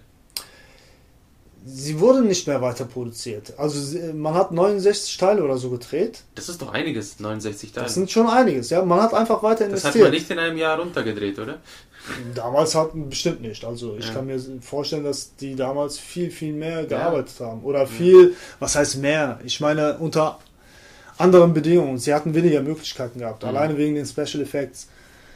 Sie wurde nicht mehr weiter produziert. Also sie- man hat neunundsechzig Teile oder so gedreht. Das ist doch einiges, neunundsechzig Teile. Das sind schon einiges. Ja, man hat einfach weiter Das hat investiert. man nicht in einem Jahr runtergedreht, oder? Damals hat bestimmt nicht. Also ich Ja. kann mir vorstellen, dass die damals viel, viel mehr Ja. gearbeitet haben. Oder viel, was heißt mehr? Ich meine, unter anderen Bedingungen. Sie hatten weniger Möglichkeiten gehabt. Mhm. Alleine wegen den Special Effects.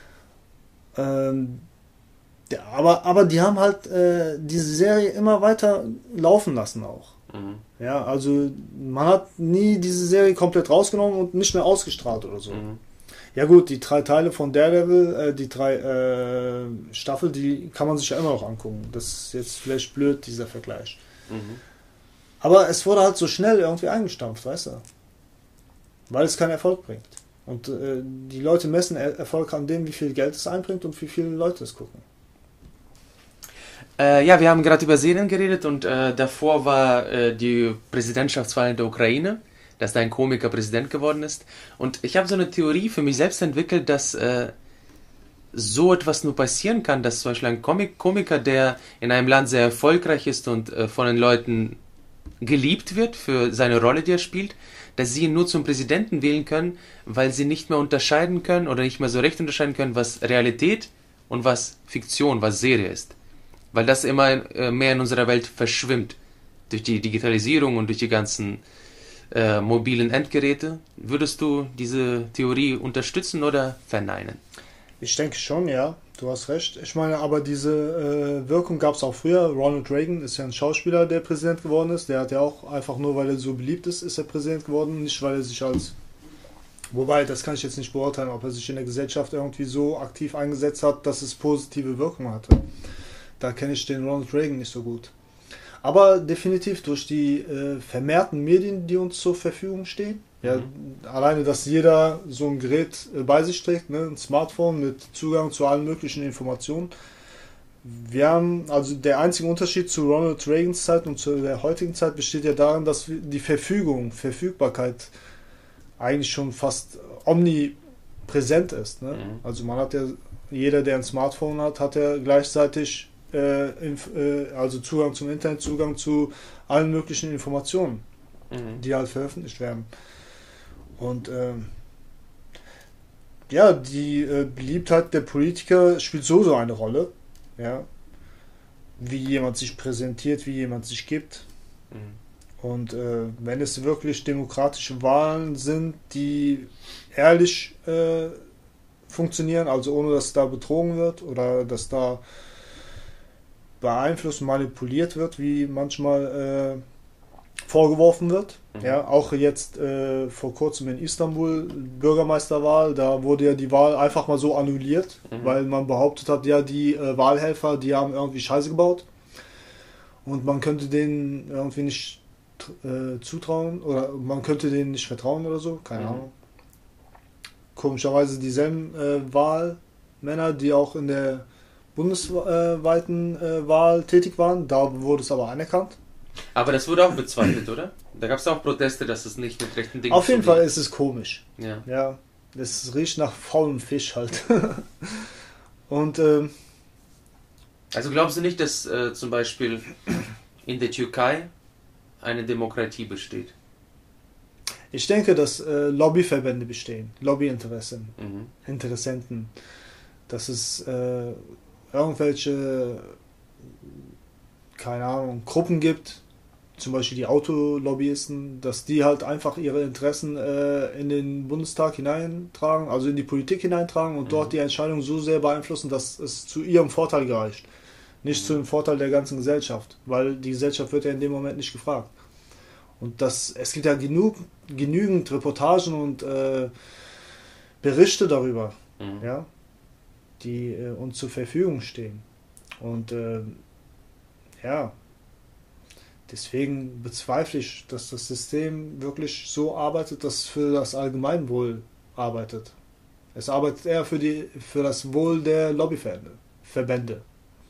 Ähm, ja, aber, aber die haben halt äh, diese Serie immer weiter laufen lassen auch. Mhm. Ja, also man hat nie diese Serie komplett rausgenommen und nicht mehr ausgestrahlt oder so. Mhm. Ja gut, die drei Teile von Daredevil, äh, die drei äh, Staffeln, die kann man sich ja immer noch angucken. Das ist jetzt vielleicht blöd, dieser Vergleich. Mhm. Aber es wurde halt so schnell irgendwie eingestampft, weißt du? Weil es keinen Erfolg bringt. Und äh, die Leute messen er Erfolg an dem, wie viel Geld es einbringt und wie viele Leute es gucken. Äh, ja, wir haben gerade über Serien geredet und äh, davor war äh, die Präsidentschaftswahl in der Ukraine, dass da ein Komiker Präsident geworden ist. Und ich habe so eine Theorie für mich selbst entwickelt, dass äh, so etwas nur passieren kann, dass zum Beispiel ein Komik Komiker, der in einem Land sehr erfolgreich ist und äh, von den Leuten geliebt wird für seine Rolle, die er spielt, dass sie ihn nur zum Präsidenten wählen können, weil sie nicht mehr unterscheiden können oder nicht mehr so recht unterscheiden können, was Realität und was Fiktion, was Serie ist. Weil das immer äh, mehr in unserer Welt verschwimmt. Durch die Digitalisierung und durch die ganzen äh, mobilen Endgeräte. Würdest du diese Theorie unterstützen oder verneinen? Ich denke schon, ja. Du hast recht. Ich meine, aber diese äh, Wirkung gab es auch früher. Ronald Reagan ist ja ein Schauspieler, der Präsident geworden ist. Der hat ja auch einfach nur, weil er so beliebt ist, ist er Präsident geworden. Nicht, weil er sich als... Wobei, das kann ich jetzt nicht beurteilen, ob er sich in der Gesellschaft irgendwie so aktiv eingesetzt hat, dass es positive Wirkung hatte. Da kenne ich den Ronald Reagan nicht so gut. Aber definitiv durch die äh, vermehrten Medien, die uns zur Verfügung stehen. Ja, mhm. Alleine, dass jeder so ein Gerät äh, bei sich trägt, ne, ein Smartphone mit Zugang zu allen möglichen Informationen. Wir haben, also der einzige Unterschied zu Ronald Reagans Zeit und zu der heutigen Zeit besteht ja darin, dass die Verfügung, Verfügbarkeit eigentlich schon fast omnipräsent ist. Ne? Mhm. Also man hat ja, jeder, der ein Smartphone hat, hat ja gleichzeitig Äh, inf, äh, also Zugang zum Internet, Zugang zu allen möglichen Informationen, mhm. die halt veröffentlicht werden. Und äh, ja, die äh, Beliebtheit der Politiker spielt sowieso eine Rolle. Ja, wie jemand sich präsentiert, wie jemand sich gibt. Mhm. Und äh, wenn es wirklich demokratische Wahlen sind, die ehrlich äh, funktionieren, also ohne dass da betrogen wird oder dass da beeinflusst, manipuliert wird, wie manchmal äh, vorgeworfen wird. Mhm. Ja, auch jetzt äh, vor kurzem in Istanbul Bürgermeisterwahl, da wurde ja die Wahl einfach mal so annulliert, mhm. weil man behauptet hat, ja, die äh, Wahlhelfer, die haben irgendwie Scheiße gebaut und man könnte denen irgendwie nicht äh, zutrauen oder man könnte denen nicht vertrauen oder so, keine mhm. Ahnung. Komischerweise dieselben äh, Wahlmänner, die auch in der bundesweiten äh, Wahl tätig waren, da wurde es aber anerkannt. Aber das wurde auch bezweifelt, oder? Da gab es auch Proteste, dass es nicht mit rechten Dingen Auf jeden Fall ist es komisch. Ja. Ja, es riecht nach faulem Fisch halt. Und ähm, also glaubst du nicht, dass äh, zum Beispiel in der Türkei eine Demokratie besteht? Ich denke, dass äh, Lobbyverbände bestehen, Lobbyinteressen, mhm. Interessenten, dass es äh, irgendwelche, keine Ahnung, Gruppen gibt, zum Beispiel die Autolobbyisten, dass die halt einfach ihre Interessen äh, in den Bundestag hineintragen, also in die Politik hineintragen und mhm. dort die Entscheidung so sehr beeinflussen, dass es zu ihrem Vorteil gereicht. Nicht mhm. zu dem Vorteil der ganzen Gesellschaft, weil die Gesellschaft wird ja in dem Moment nicht gefragt. Und das, es gibt ja genug, genügend Reportagen und äh, Berichte darüber, mhm. ja, die äh, uns zur Verfügung stehen. Und äh, ja, deswegen bezweifle ich, dass das System wirklich so arbeitet, dass es für das Allgemeinwohl arbeitet. Es arbeitet eher für, die, für das Wohl der Lobbyverbände.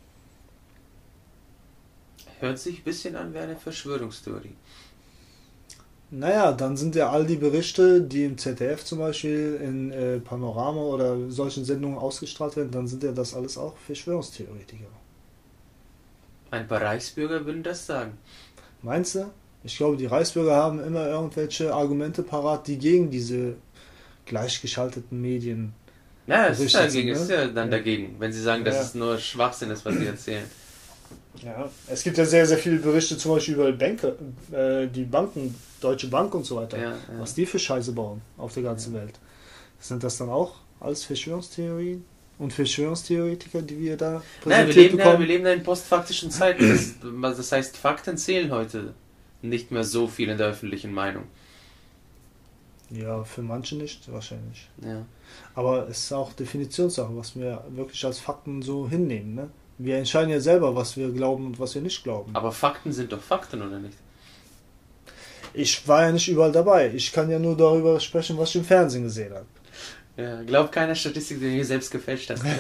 Hört sich ein bisschen an wie eine Verschwörungstheorie. Naja, dann sind ja all die Berichte, die im Z D F zum Beispiel in äh, Panorama oder solchen Sendungen ausgestrahlt werden, dann sind ja das alles auch Verschwörungstheoretiker. Ein paar Reichsbürger würden das sagen. Meinst du? Ich glaube, die Reichsbürger haben immer irgendwelche Argumente parat, die gegen diese gleichgeschalteten Medien. Ja, es ist, dagegen, sind, ne? ist ja dann ja. dagegen, wenn sie sagen, dass ja. es nur Schwachsinn ist, was sie erzählen. Ja, es gibt ja sehr, sehr viele Berichte zum Beispiel über Banker, äh, die Banken, Deutsche Bank und so weiter, ja, ja. was die für Scheiße bauen auf der ganzen ja. Welt. Sind das dann auch alles Verschwörungstheorien und Verschwörungstheoretiker, die wir da präsentiert Nein, wir leben bekommen? Ja, wir leben ja in postfaktischen Zeiten. Das, das heißt, Fakten zählen heute nicht mehr so viel in der öffentlichen Meinung. Ja, für manche nicht, wahrscheinlich. Ja. Aber es ist auch Definitionssache, was wir wirklich als Fakten so hinnehmen. Ne? Wir entscheiden ja selber, was wir glauben und was wir nicht glauben. Aber Fakten sind doch Fakten, oder nicht? Ich war ja nicht überall dabei. Ich kann ja nur darüber sprechen, was ich im Fernsehen gesehen habe. Ja, glaub keiner Statistik, die du hier selbst gefälscht hast.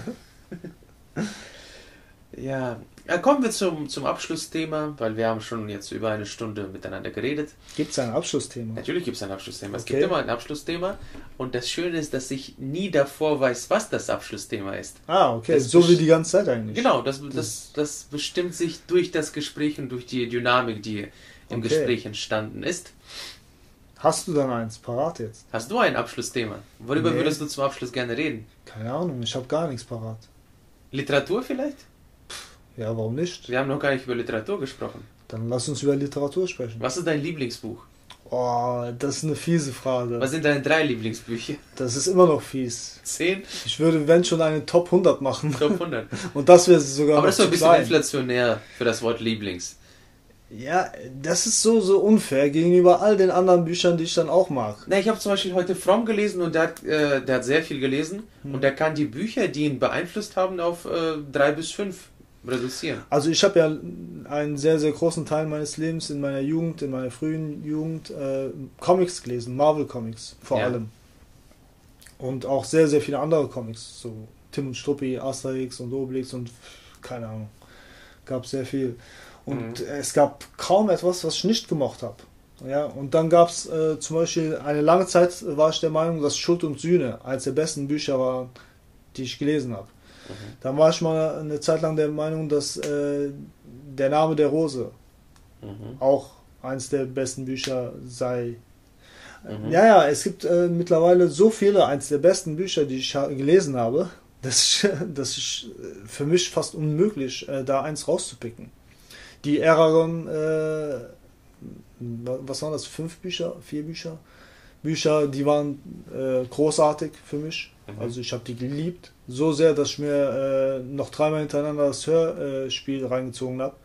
Ja, ja, kommen wir zum, zum Abschlussthema, weil wir haben schon jetzt über eine Stunde miteinander geredet. Gibt es ein Abschlussthema? Natürlich gibt es ein Abschlussthema. Es Okay. gibt immer ein Abschlussthema. Und das Schöne ist, dass ich nie davor weiß, was das Abschlussthema ist. Ah, okay. Das So best- wie die ganze Zeit eigentlich. Genau, das, das, das bestimmt sich durch das Gespräch und durch die Dynamik, die im Okay. Gespräch entstanden ist. Hast du dann eins parat jetzt? Hast du ein Abschlussthema? Worüber Nee. würdest du zum Abschluss gerne reden? Keine Ahnung, ich habe gar nichts parat. Literatur vielleicht? Ja, warum nicht? Wir haben noch gar nicht über Literatur gesprochen. Dann lass uns über Literatur sprechen. Was ist dein Lieblingsbuch? Oh, das ist eine fiese Frage. Was sind deine drei Lieblingsbücher? Das ist immer noch fies. Zehn? Ich würde, wenn schon, eine Top hundert machen. Top hundert. Und das wäre sogar Aber noch das ist so ein zu bisschen klein. inflationär für das Wort Lieblings. Ja, das ist so, so unfair gegenüber all den anderen Büchern, die ich dann auch mag. Na, ich habe zum Beispiel heute Fromm gelesen und der hat, äh, der hat sehr viel gelesen Hm. und der kann die Bücher, die ihn beeinflusst haben, auf äh, drei bis fünf reduzieren. Also ich habe ja einen sehr, sehr großen Teil meines Lebens in meiner Jugend, in meiner frühen Jugend, äh, Comics gelesen, Marvel-Comics vor Ja. allem. Und auch sehr, sehr viele andere Comics, so Tim und Struppi, Asterix und Obelix und keine Ahnung, gab sehr viel. Und Mhm. es gab kaum etwas, was ich nicht gemocht habe. Ja, und dann gab es äh, zum Beispiel, eine lange Zeit war ich der Meinung, dass Schuld und Sühne eines der besten Bücher war, die ich gelesen habe. Mhm. Dann war ich mal eine Zeit lang der Meinung, dass äh, Der Name der Rose Mhm. auch eines der besten Bücher sei. Mhm. Ja, ja, es gibt äh, mittlerweile so viele, eines der besten Bücher, die ich ha- gelesen habe, dass ich, dass ich äh, für mich fast unmöglich, äh, da eins rauszupicken. Die Aragon, äh, wa- was waren das, fünf Bücher, vier Bücher? Bücher, die waren äh, großartig für mich. Mhm. Also ich habe die geliebt. So sehr, dass ich mir äh, noch dreimal hintereinander das Hörspiel reingezogen habe.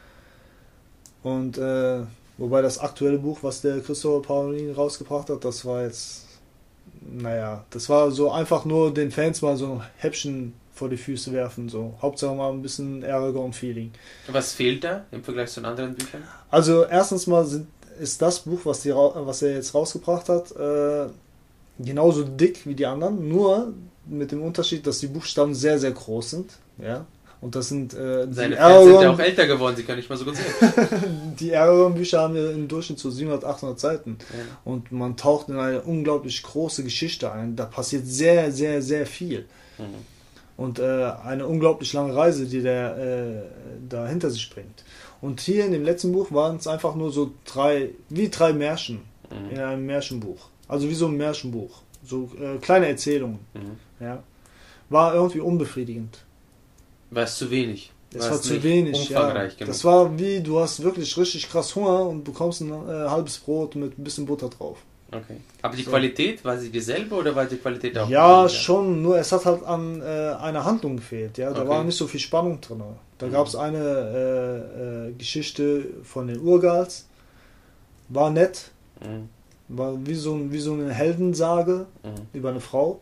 Und äh, wobei das aktuelle Buch, was der Christopher Paolini rausgebracht hat, das war jetzt, naja, das war so einfach nur den Fans mal so ein Häppchen vor die Füße werfen. So. Hauptsache mal ein bisschen Aragorn-Feeling. Was fehlt da im Vergleich zu den anderen Büchern? Also erstens mal sind, ist das Buch, was, die, ra- was er jetzt rausgebracht hat, äh, genauso dick wie die anderen, nur mit dem Unterschied, dass die Buchstaben sehr, sehr groß sind. Ja? Und das sind äh, Seine die Fans sind ja auch Aragorn, älter geworden, sie können nicht mal so gut sehen. die Aragorn-Bücher haben ja im Durchschnitt so siebenhundert, achthundert Seiten. Ja. Und man taucht in eine unglaublich große Geschichte ein. Da passiert sehr, sehr, sehr viel. Mhm. Und äh, eine unglaublich lange Reise, die der äh, da hinter sich bringt. Und hier in dem letzten Buch waren es einfach nur so drei, wie drei Märchen in Mhm. einem Märchenbuch. Also wie so ein Märchenbuch. So äh, kleine Erzählungen. Mhm. Ja. War irgendwie unbefriedigend. War es zu wenig? Es War war es zu nicht wenig. Ja. umfangreich genug? Das war wie, du hast wirklich richtig krass Hunger und bekommst ein äh, halbes Brot mit ein bisschen Butter drauf. Okay. Aber die So. Qualität, war sie dieselbe oder war die Qualität auch Ja, weniger? schon, nur es hat halt an äh, einer Handlung gefehlt. Ja? Da Okay. war nicht so viel Spannung drin. Da Mhm. gab es eine äh, äh, Geschichte von den Urgals. War nett. Mhm. War wie so, ein- wie so eine Heldensage Mhm. über eine Frau.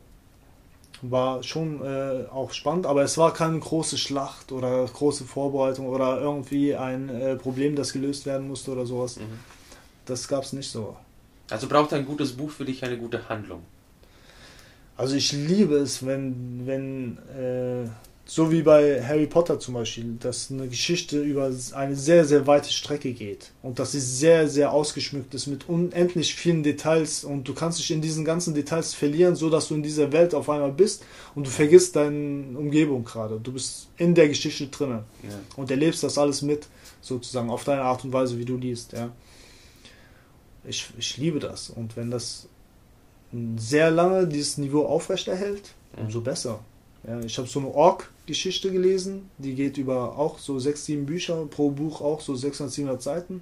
War schon äh, auch spannend, aber es war keine große Schlacht oder große Vorbereitung oder irgendwie ein äh, Problem, das gelöst werden musste oder sowas. Mhm. Das gab es nicht so. Also braucht ein gutes Buch für dich eine gute Handlung. Also ich liebe es, wenn, wenn äh, so wie bei Harry Potter zum Beispiel, dass eine Geschichte über eine sehr, sehr weite Strecke geht und dass sie sehr, sehr ausgeschmückt ist mit unendlich vielen Details und du kannst dich in diesen ganzen Details verlieren, so dass du in dieser Welt auf einmal bist und du vergisst deine Umgebung gerade. Du bist in der Geschichte drinnen Ja. und erlebst das alles mit, sozusagen, auf deine Art und Weise, wie du liest. Ja. Ich, ich liebe das und wenn das sehr lange dieses Niveau aufrechterhält, umso besser. Ja, ich habe so eine Ork-Geschichte gelesen, die geht über auch so sechs, sieben Bücher, pro Buch auch so sechshundert, siebenhundert Seiten.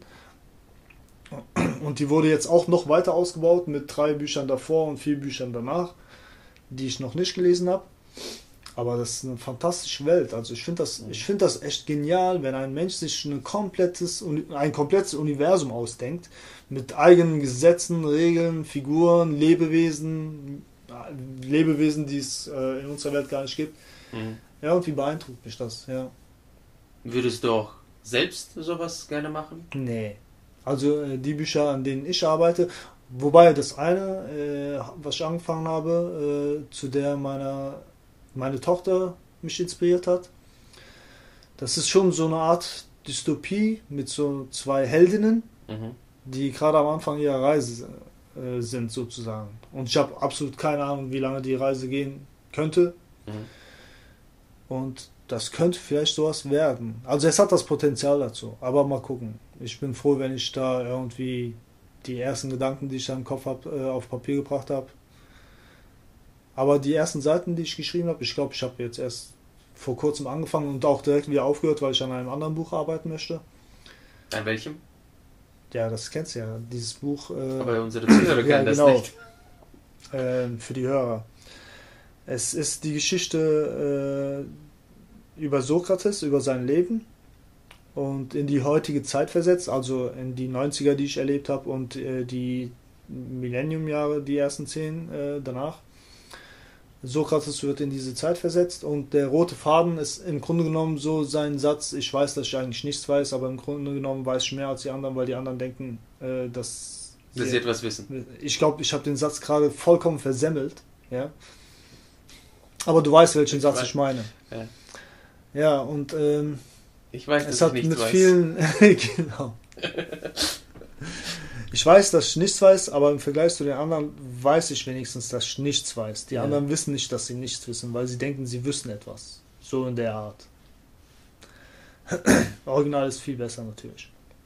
Und die wurde jetzt auch noch weiter ausgebaut mit drei Büchern davor und vier Büchern danach, die ich noch nicht gelesen habe. Aber das ist eine fantastische Welt. Also ich finde das, ich finde das echt genial, wenn ein Mensch sich ein komplettes, ein komplettes Universum ausdenkt, mit eigenen Gesetzen, Regeln, Figuren, Lebewesen, Lebewesen, die es äh, in unserer Welt gar nicht gibt. Mhm. Ja, irgendwie beeindruckt mich das, ja. Würdest du auch selbst sowas gerne machen? Nee. Also äh, die Bücher, an denen ich arbeite, wobei das eine, äh, was ich angefangen habe, äh, zu der meiner, meine Tochter mich inspiriert hat, das ist schon so eine Art Dystopie mit so zwei Heldinnen, Mhm. die gerade am Anfang ihrer Reise äh, sind sozusagen. Und ich habe absolut keine Ahnung, wie lange die Reise gehen könnte. Mhm. Und das könnte vielleicht sowas werden. Also es hat das Potenzial dazu. Aber mal gucken. Ich bin froh, wenn ich da irgendwie die ersten Gedanken, die ich da im Kopf habe, äh, auf Papier gebracht habe. Aber die ersten Seiten, die ich geschrieben habe, ich glaube, ich habe jetzt erst vor kurzem angefangen und auch direkt wieder aufgehört, weil ich an einem anderen Buch arbeiten möchte. An welchem? Ja, das kennst du ja. Dieses Buch. Äh, Aber unsere Zuhörer ja, kennen das genau. nicht. Äh, für die Hörer. Es ist die Geschichte äh, über Sokrates, über sein Leben und in die heutige Zeit versetzt, also in die neunziger, die ich erlebt habe und äh, die Millennium-Jahre, die ersten zehn äh, danach. Sokrates wird in diese Zeit versetzt und der rote Faden ist im Grunde genommen so sein Satz, ich weiß, dass ich eigentlich nichts weiß, aber im Grunde genommen weiß ich mehr als die anderen, weil die anderen denken, äh, dass Dass sie etwas wissen. ich glaube, ich habe den Satz gerade vollkommen versemmelt, ja. Aber du weißt, welchen Ich Satz weiß. ich meine. Ja. Ja, und ähm, Ich weiß, dass es ich hat nichts mit weiß. vielen genau. Ich weiß, dass ich nichts weiß, aber im Vergleich zu den anderen weiß ich wenigstens, dass ich nichts weiß. Die Ja. anderen wissen nicht, dass sie nichts wissen, weil sie denken, sie wüssten etwas. So in der Art. Original ist viel besser natürlich.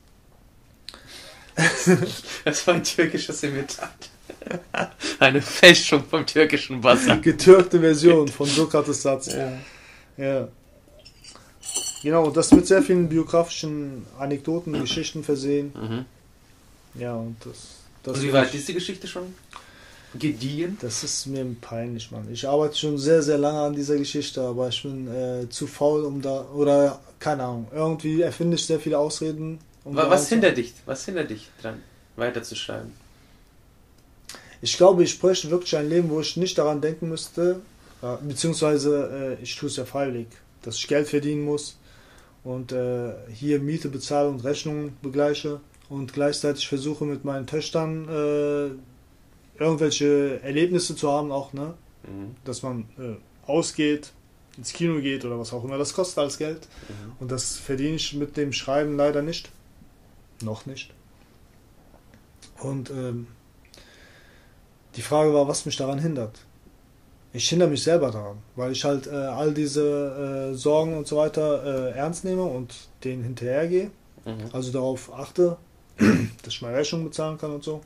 Das war ein türkisches Imitat. Eine Fälschung vom türkischen Wasser. Getürkte Version von Sokrates Satz. Ja. Ja. Genau, und das mit sehr vielen biografischen Anekdoten, Geschichten versehen. Mhm. Ja, und das... das Und wie weit ist die Geschichte schon? Gediehen? Das ist mir peinlich, Mann. Ich arbeite schon sehr, sehr lange an dieser Geschichte, aber ich bin äh, zu faul, um da... Oder, keine Ahnung, irgendwie erfinde ich sehr viele Ausreden. Um Wa- da Was anzu- hindert dich? Was hindert dich dran, weiterzuschreiben? Ich glaube, ich bräuchte wirklich ein Leben, wo ich nicht daran denken müsste, äh, beziehungsweise äh, ich tue es ja freiwillig, dass ich Geld verdienen muss und äh, hier Miete bezahle und Rechnungen begleiche und gleichzeitig versuche mit meinen Töchtern äh, irgendwelche Erlebnisse zu haben, auch, ne? Mhm. Dass man äh, ausgeht, ins Kino geht oder was auch immer, das kostet alles Geld Mhm. und das verdiene ich mit dem Schreiben leider nicht. Noch nicht. Und ähm, die Frage war, was mich daran hindert. Ich hindere mich selber daran, weil ich halt äh, all diese äh, Sorgen und so weiter äh, ernst nehme und denen hinterhergehe. Mhm. Also darauf achte, dass ich meine Rechnung bezahlen kann und so.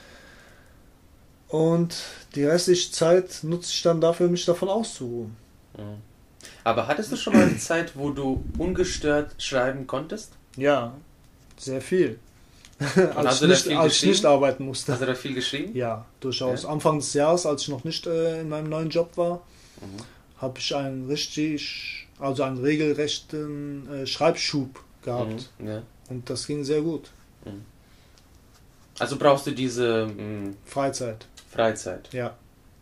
Und die restliche Zeit nutze ich dann dafür, mich davon auszuruhen. Mhm. Aber hattest du schon mal eine Zeit, wo du ungestört schreiben konntest? Ja, sehr viel. hast als du ich, da nicht, viel als ich geschrieben? nicht arbeiten musste. Hast du da viel geschrieben? Ja, durchaus. Ja? Anfang des Jahres, als ich noch nicht äh, in meinem neuen Job war, Mhm. habe ich einen richtig, also einen regelrechten äh, Schreibschub gehabt. Mhm. Ja. Und das ging sehr gut. Also brauchst du diese mh, Freizeit, Freizeit. ja.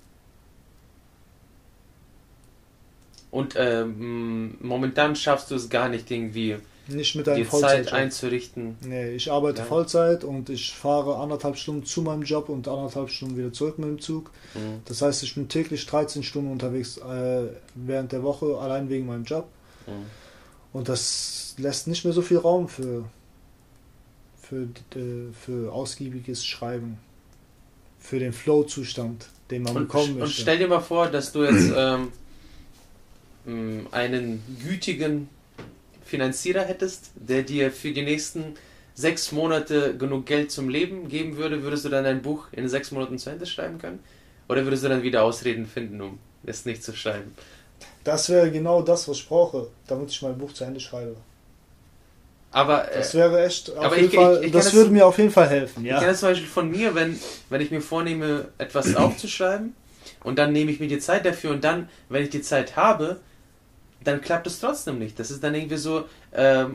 Und ähm, momentan schaffst du es gar nicht irgendwie, Nicht mit einem die Zeit Vollzeitjob. einzurichten. Nee, ich arbeite Ja. Vollzeit und ich fahre anderthalb Stunden zu meinem Job und anderthalb Stunden wieder zurück mit dem Zug. Mhm. Das heißt, ich bin täglich dreizehn Stunden unterwegs äh, während der Woche, allein wegen meinem Job. Mhm. Und das lässt nicht mehr so viel Raum für, für, äh, für ausgiebiges Schreiben. Für den Flow-Zustand, den man Und, bekommen und möchte. stell dir mal vor, dass du jetzt ähm, mh, einen gütigen Finanzierer hättest, der dir für die nächsten sechs Monate genug Geld zum Leben geben würde. Würdest du dann dein Buch in sechs Monaten zu Ende schreiben können? Oder würdest du dann wieder Ausreden finden, um es nicht zu schreiben? Das wäre genau das, was ich brauche, damit ich mein Buch zu Ende schreibe. Aber, äh, Das wäre echt, auf aber jeden ich- Fall, ich- ich das kann würde das- mir auf jeden Fall helfen, ich ja. kenne das zum Beispiel von mir, wenn, wenn ich mir vornehme, etwas aufzuschreiben, und dann nehme ich mir die Zeit dafür und dann, wenn ich die Zeit habe, dann klappt es trotzdem nicht. Das ist dann irgendwie so, ähm,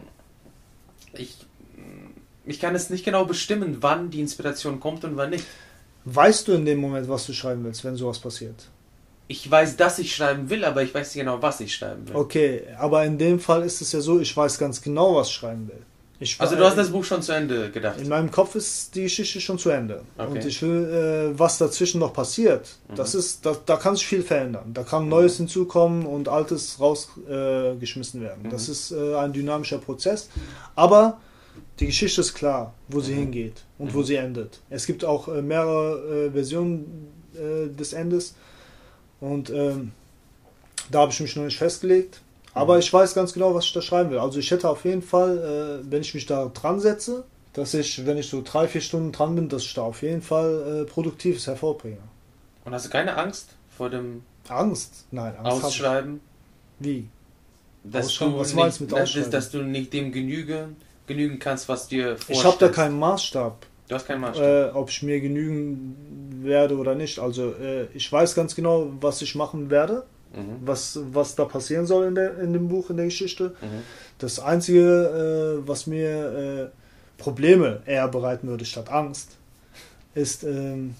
ich, ich kann es nicht genau bestimmen, wann die Inspiration kommt und wann nicht. Weißt du in dem Moment, was du schreiben willst, wenn sowas passiert? Ich weiß, dass ich schreiben will, aber ich weiß nicht genau, was ich schreiben will. Okay, aber in dem Fall ist es ja so, ich weiß ganz genau, was ich schreiben will. Ich Also du hast das Buch schon zu Ende gedacht? In meinem Kopf ist die Geschichte schon zu Ende. Okay. Und ich will, äh, was dazwischen noch passiert, Mhm. das ist, da, da kann sich viel verändern. Da kann Neues hinzukommen und Altes rausgeschmissen äh, geschmissen werden. Mhm. Das ist äh, ein dynamischer Prozess. Aber die Geschichte ist klar, wo sie Mhm. hingeht und Mhm. wo sie endet. Es gibt auch äh, mehrere äh, Versionen äh, des Endes. Und ähm, da habe ich mich noch nicht festgelegt. Aber ich weiß ganz genau, was ich da schreiben will. Also ich hätte auf jeden Fall, äh, wenn ich mich da dran setze, dass ich, wenn ich so drei, vier Stunden dran bin, dass ich da auf jeden Fall äh, Produktives hervorbringe. Und hast du keine Angst vor dem Angst? Nein, Angst hab Ausschreiben? ich. Wie? Dass Ausschreiben? du Was nicht, meinst du mit dass, Ausschreiben? dass du nicht dem genügen, genügen kannst, was dir vorstellst. Ich habe da keinen Maßstab, Du hast keinen Maßstab. äh, ob ich mir genügen werde oder nicht. Also äh, ich weiß ganz genau, was ich machen werde. Mhm. Was, was da passieren soll in, der, in dem Buch, in der Geschichte. Mhm. Das Einzige, äh, was mir äh, Probleme eher bereiten würde statt Angst, ist ähm,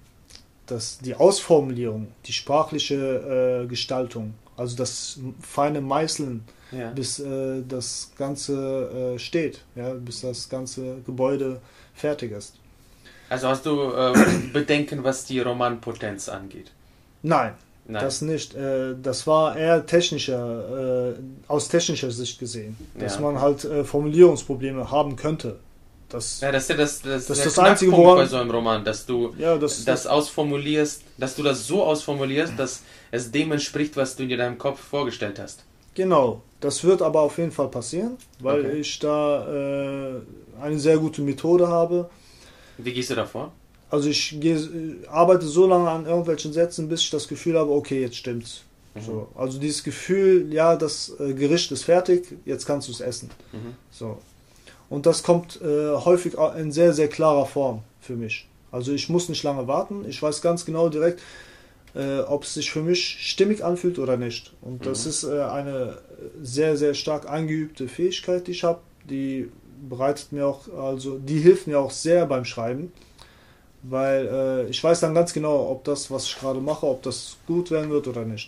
dass die Ausformulierung, die sprachliche äh, Gestaltung, also das feine Meißeln, Ja. bis äh, das Ganze äh, steht, ja, bis das ganze Gebäude fertig ist. Also hast du äh, Bedenken, was die Romanpotenz angeht? Nein. Nein. Das nicht. Äh, das war eher technischer, äh, aus technischer Sicht gesehen, dass Ja, man okay. halt äh, Formulierungsprobleme haben könnte. Das, Ja, das ist ja das, das, Das ist der das Einzige, Knackpunkt woran- bei so einem Roman, dass du ja, das, das ausformulierst, dass du das so ausformulierst, dass es dem entspricht, was du in deinem Kopf vorgestellt hast. genau. Das wird aber auf jeden Fall passieren, weil Okay. ich da äh, eine sehr gute Methode habe. Wie gehst du davor? Also ich gehe, äh, arbeite so lange an irgendwelchen Sätzen, bis ich das Gefühl habe, okay, jetzt stimmt's. Mhm. So, also dieses Gefühl, ja, das äh, Gericht ist fertig, jetzt kannst du es essen. Mhm. So. Und das kommt äh, häufig au- in sehr, sehr klarer Form für mich. Also ich muss nicht lange warten. Ich weiß ganz genau direkt, äh, ob es sich für mich stimmig anfühlt oder nicht. Und das Mhm. ist äh, eine sehr, sehr stark eingeübte Fähigkeit, die ich habe. Die bereitet mir auch, also die hilft mir auch sehr beim Schreiben. Weil äh, ich weiß dann ganz genau, ob das, was ich gerade mache, ob das gut werden wird oder nicht.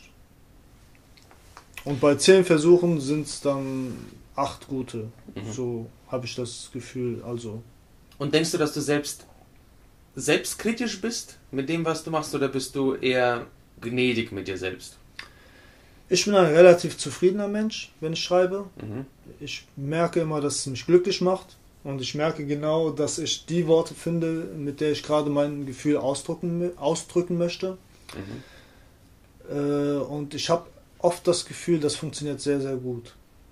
Und bei zehn Versuchen sind es dann acht gute. Mhm. So habe ich das Gefühl. Also Und denkst du, dass du selbst selbstkritisch bist mit dem, was du machst, oder bist du eher gnädig mit dir selbst? ich bin ein relativ zufriedener Mensch, wenn ich schreibe. Mhm. Ich merke immer, dass es mich glücklich macht. Und ich merke genau, dass ich die Worte finde, mit der ich gerade mein Gefühl ausdrücken, ausdrücken möchte. Mhm. Äh, und ich habe oft das Gefühl, das funktioniert sehr, sehr gut.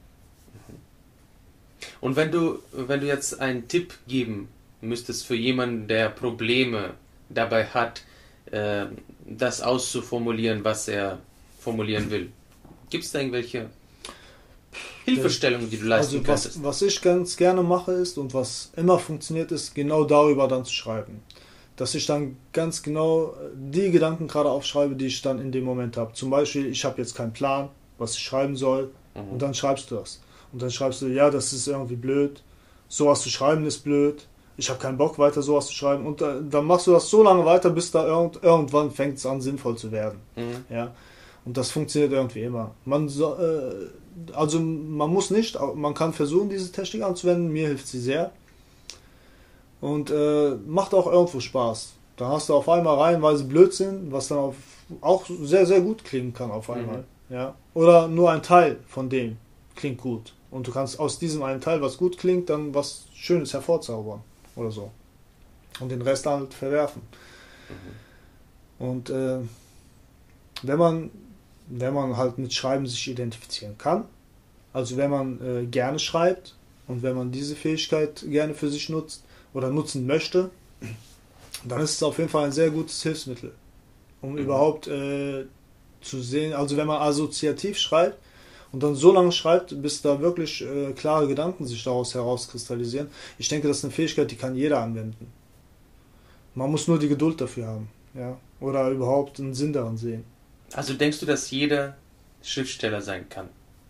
Und wenn du, wenn du jetzt einen Tipp geben müsstest für jemanden, der Probleme dabei hat, äh, das auszuformulieren, was er formulieren will, gibt es da irgendwelche Hilfestellungen, die du leisten Also was, könntest? was ich ganz gerne mache ist und was immer funktioniert ist, genau darüber dann zu schreiben. Dass ich dann ganz genau die Gedanken gerade aufschreibe, die ich dann in dem Moment habe. Zum Beispiel, ich habe jetzt keinen Plan, was ich schreiben soll, Mhm. und dann schreibst du das. Und dann schreibst du, ja, das ist irgendwie blöd, sowas zu schreiben ist blöd, ich habe keinen Bock weiter sowas zu schreiben. Und da, dann machst du das so lange weiter, bis da irgend, irgendwann fängt es an, sinnvoll zu werden. Mhm. Ja, und das funktioniert irgendwie immer. Man so, äh, also man muss nicht, man kann versuchen, diese Technik anzuwenden. Mir hilft sie sehr und äh, macht auch irgendwo Spaß. Da hast du auf einmal reihenweise Blödsinn, was dann auf, auch sehr, sehr gut klingen kann auf einmal. Mhm. Ja, oder nur ein Teil von dem klingt gut und du kannst aus diesem einen Teil, was gut klingt, dann was Schönes hervorzaubern oder so und den Rest halt verwerfen. Mhm. Und äh, wenn man wenn man halt mit Schreiben sich identifizieren kann, also wenn man äh, gerne schreibt und wenn man diese Fähigkeit gerne für sich nutzt oder nutzen möchte, dann ist es auf jeden Fall ein sehr gutes Hilfsmittel, um Mhm. überhaupt äh, zu sehen, also wenn man assoziativ schreibt und dann so lange schreibt, bis da wirklich äh, klare Gedanken sich daraus herauskristallisieren. Ich denke, das ist eine Fähigkeit, die kann jeder anwenden. Man muss nur die Geduld dafür haben. Ja? oder überhaupt einen Sinn daran sehen. Also denkst du, dass jeder Schriftsteller sein kann?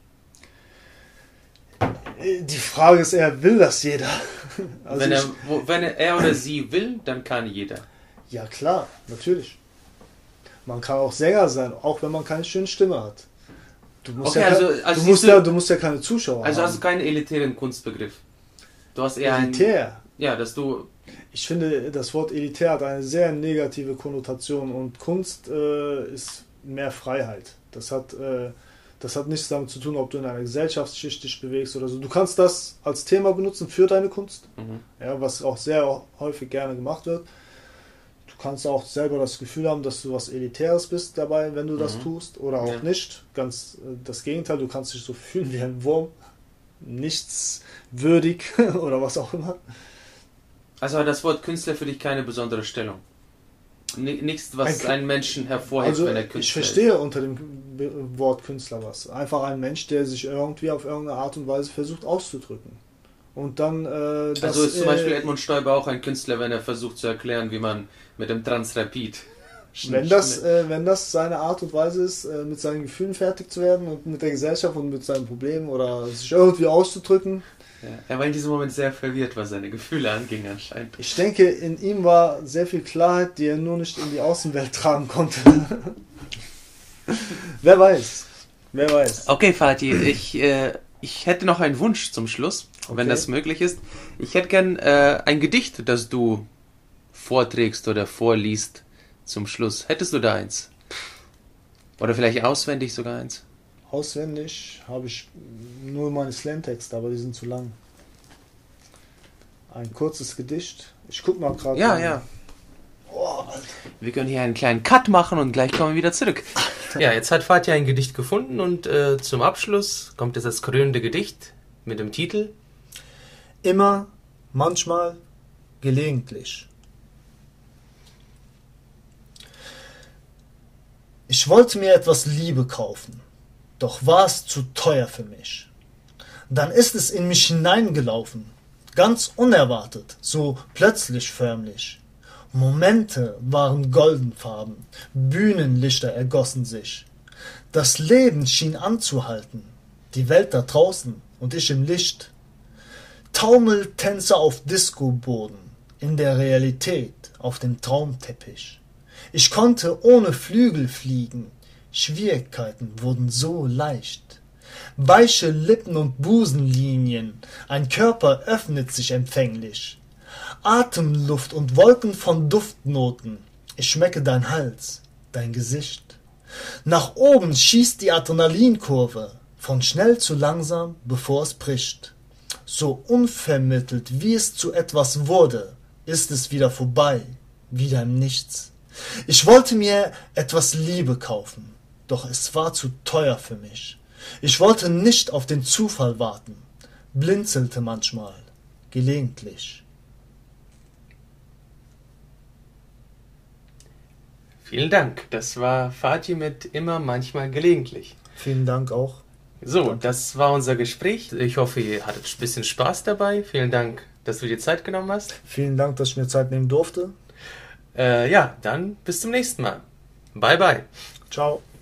Die Frage ist eher, will das jeder? Also wenn, er, ich, wo, wenn er, er oder sie will, dann kann jeder. Ja klar, natürlich. Man kann auch Sänger sein, auch wenn man keine schöne Stimme hat. Du musst, okay, ja, also, also du musst, du, ja, du musst ja keine Zuschauer also haben. hast du keinen elitären Kunstbegriff. Du hast eher elitär. Einen, ja, dass du... Ich finde, das Wort elitär hat eine sehr negative Konnotation und Kunst äh, ist mehr Freiheit. Das hat, äh, das hat nichts damit zu tun, ob du in einer Gesellschaftsschicht dich bewegst oder so. Du kannst das als Thema benutzen für deine Kunst, mhm. ja, was auch sehr häufig gerne gemacht wird. Du kannst auch selber das Gefühl haben, dass du was Elitäres bist dabei, wenn du mhm. das tust, oder auch ja. nicht. Ganz äh, das Gegenteil, du kannst dich so fühlen wie ein Wurm, nichtswürdig oder was auch immer. Also hat das Wort Künstler für dich keine besondere Stellung? Nichts, was ein, einen Menschen hervorhebt, also wenn er Künstler ist? Ich verstehe ist. Unter dem Wort Künstler was. Einfach ein Mensch, der sich irgendwie auf irgendeine Art und Weise versucht auszudrücken. Und dann... Äh, das, also ist zum äh, Beispiel Edmund Stoiber auch ein Künstler, wenn er versucht zu erklären, wie man mit dem Transrapid... Wenn das, äh, wenn das seine Art und Weise ist, äh, mit seinen Gefühlen fertig zu werden und mit der Gesellschaft und mit seinen Problemen oder sich irgendwie auszudrücken. Ja, er war in diesem Moment sehr verwirrt, was seine Gefühle anging anscheinend. Ich denke, in ihm war sehr viel Klarheit, die er nur nicht in die Außenwelt tragen konnte. Wer weiß. Wer weiß. Okay, Fatih, ich, äh, ich hätte noch einen Wunsch zum Schluss, okay. wenn das möglich ist. Ich hätte gern äh, ein Gedicht, das du vorträgst oder vorliest zum Schluss. Hättest du da eins? Oder vielleicht auswendig sogar eins? Auswendig habe ich nur meine Slam-Texte, aber die sind zu lang. Ein kurzes Gedicht. Ich guck mal gerade. Ja, ja. Oh, wir können hier einen kleinen Cut machen und gleich kommen wir wieder zurück. Ja, jetzt hat Fatih ein Gedicht gefunden und äh, zum Abschluss kommt jetzt das krönende Gedicht mit dem Titel Immer, manchmal, gelegentlich. Ich wollte mir etwas Liebe kaufen, doch war es zu teuer für mich. Dann ist es in mich hineingelaufen, ganz unerwartet, so plötzlich förmlich. Momente waren goldenfarben, Bühnenlichter ergossen sich. Das Leben schien anzuhalten, die Welt da draußen und ich im Licht. Taumeltänze auf Discoboden, in der Realität auf dem Traumteppich. Ich konnte ohne Flügel fliegen, Schwierigkeiten wurden so leicht. Weiche Lippen und Busenlinien, ein Körper öffnet sich empfänglich. Atemluft und Wolken von Duftnoten, ich schmecke dein Hals, dein Gesicht. Nach oben schießt die Adrenalinkurve, von schnell zu langsam, bevor es bricht. So unvermittelt, wie es zu etwas wurde, ist es wieder vorbei, wieder im Nichts. Ich wollte mir etwas Liebe kaufen, doch es war zu teuer für mich. Ich wollte nicht auf den Zufall warten, blinzelte manchmal, gelegentlich. Vielen Dank. Das war Fatih mit immer, manchmal, gelegentlich. Vielen Dank auch. So, das war unser Gespräch. Ich hoffe, ihr hattet ein bisschen Spaß dabei. Vielen Dank, dass du dir Zeit genommen hast. Vielen Dank, dass ich mir Zeit nehmen durfte. Äh, ja, dann bis zum nächsten Mal. Bye, bye. Ciao.